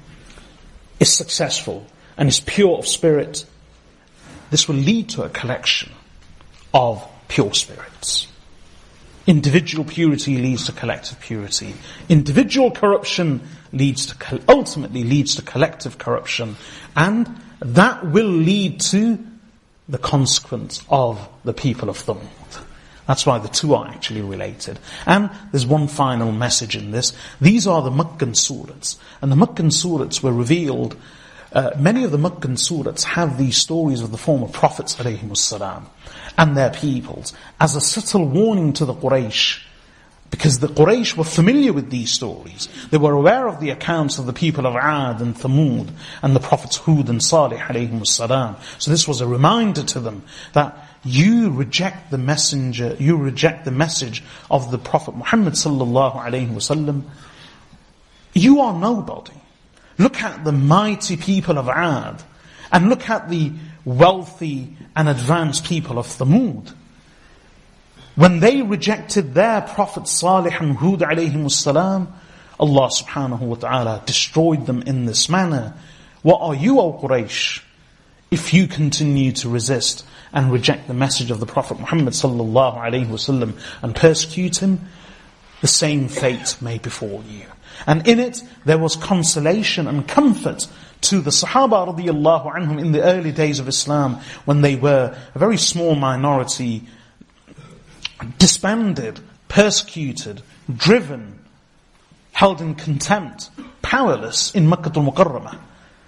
is successful and is pure of spirit, this will lead to a collection of pure spirits. Individual purity leads to collective purity. Individual corruption ultimately leads to collective corruption, and that will lead to the consequence of the people of Thamud. That's why the two are actually related. And there's one final message in this. These are the Makkan surahs. And the Makkan surahs were revealed. Many of the Makkan surahs have these stories of the former prophets ﷺ and their peoples as a subtle warning to the Quraysh. Because the Quraysh were familiar with these stories. They were aware of the accounts of the people of Ad and Thamud and the prophets Hud and Salih ﷺ. So this was a reminder to them that you reject the messenger, you reject the message of the Prophet Muhammad sallallahu alaihi wasallam, you are nobody. Look at the mighty people of Ad, and look at the wealthy and advanced people of Thamud. When they rejected their Prophet Salih and Hud alayhim salam, Allah subhanahu wa ta'ala destroyed them in this manner. What are you, O Quraysh, if you continue to resist and reject the message of the Prophet Muhammad sallallahu alaihi wasallam and persecute him? The same fate may befall you. And in it, there was consolation and comfort to the Sahaba radiyallahu anhum in the early days of Islam, when they were a very small minority, disbanded, persecuted, driven, held in contempt, powerless in Makkah al-Mukarramah.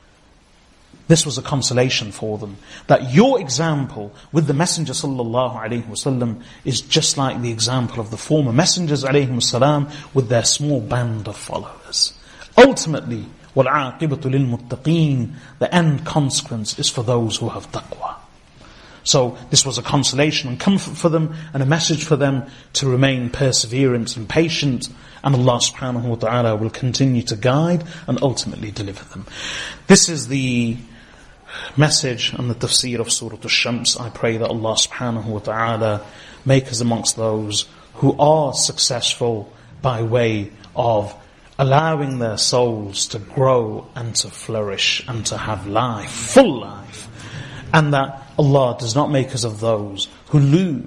This was a consolation for them, that your example with the Messenger sallallahu alaihi wasallam is just like the example of the former messengers alayhim salam with their small band of followers. Ultimately, وَالْعَاقِبَةُ لِلْمُتَّقِينَ, the end consequence is for those who have taqwa. So this was a consolation and comfort for them, and a message for them to remain perseverant and patient, and Allah subhanahu wa ta'ala will continue to guide and ultimately deliver them. This is the message and the tafsir of Surah Ash-Shams. I pray that Allah subhanahu wa ta'ala make us amongst those who are successful by way of allowing their souls to grow and to flourish and to have life, full life. And that Allah does not make us of those who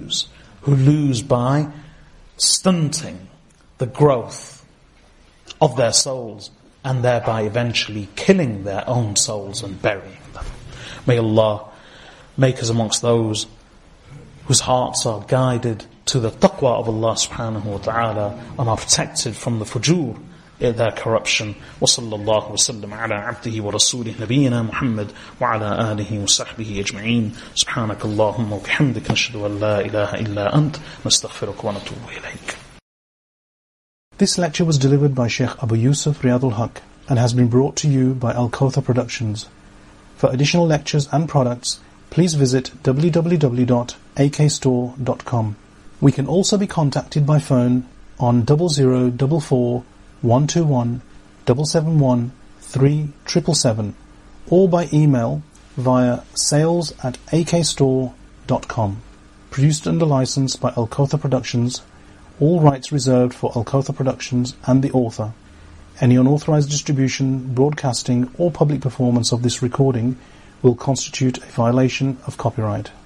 lose by stunting the growth of their souls and thereby eventually killing their own souls and burying them. May Allah make us amongst those whose hearts are guided to the taqwa of Allah subhanahu wa ta'ala and are protected from the fujur, their corruption. وصلى الله وسلم على عبده ورسوله نبينا محمد وعلى آله وصحبه أجمعين. سبحانك اللهم وبحمدك نشهد أن لا إله إلا أنت نستغفرك ونتوب إليك. This lecture was delivered by Sheikh Abu Yusuf Riyadul Haq and has been brought to you by Al-Kawthar Productions. For additional lectures and products, please visit www.akstore.com. We can also be contacted by phone on 0044 121 771 3777 or by email via sales@akstore.com. Produced under license by Al Kawthar Productions. All rights reserved for Al Kawthar Productions and the author. Any unauthorized distribution, broadcasting or public performance of this recording will constitute a violation of copyright.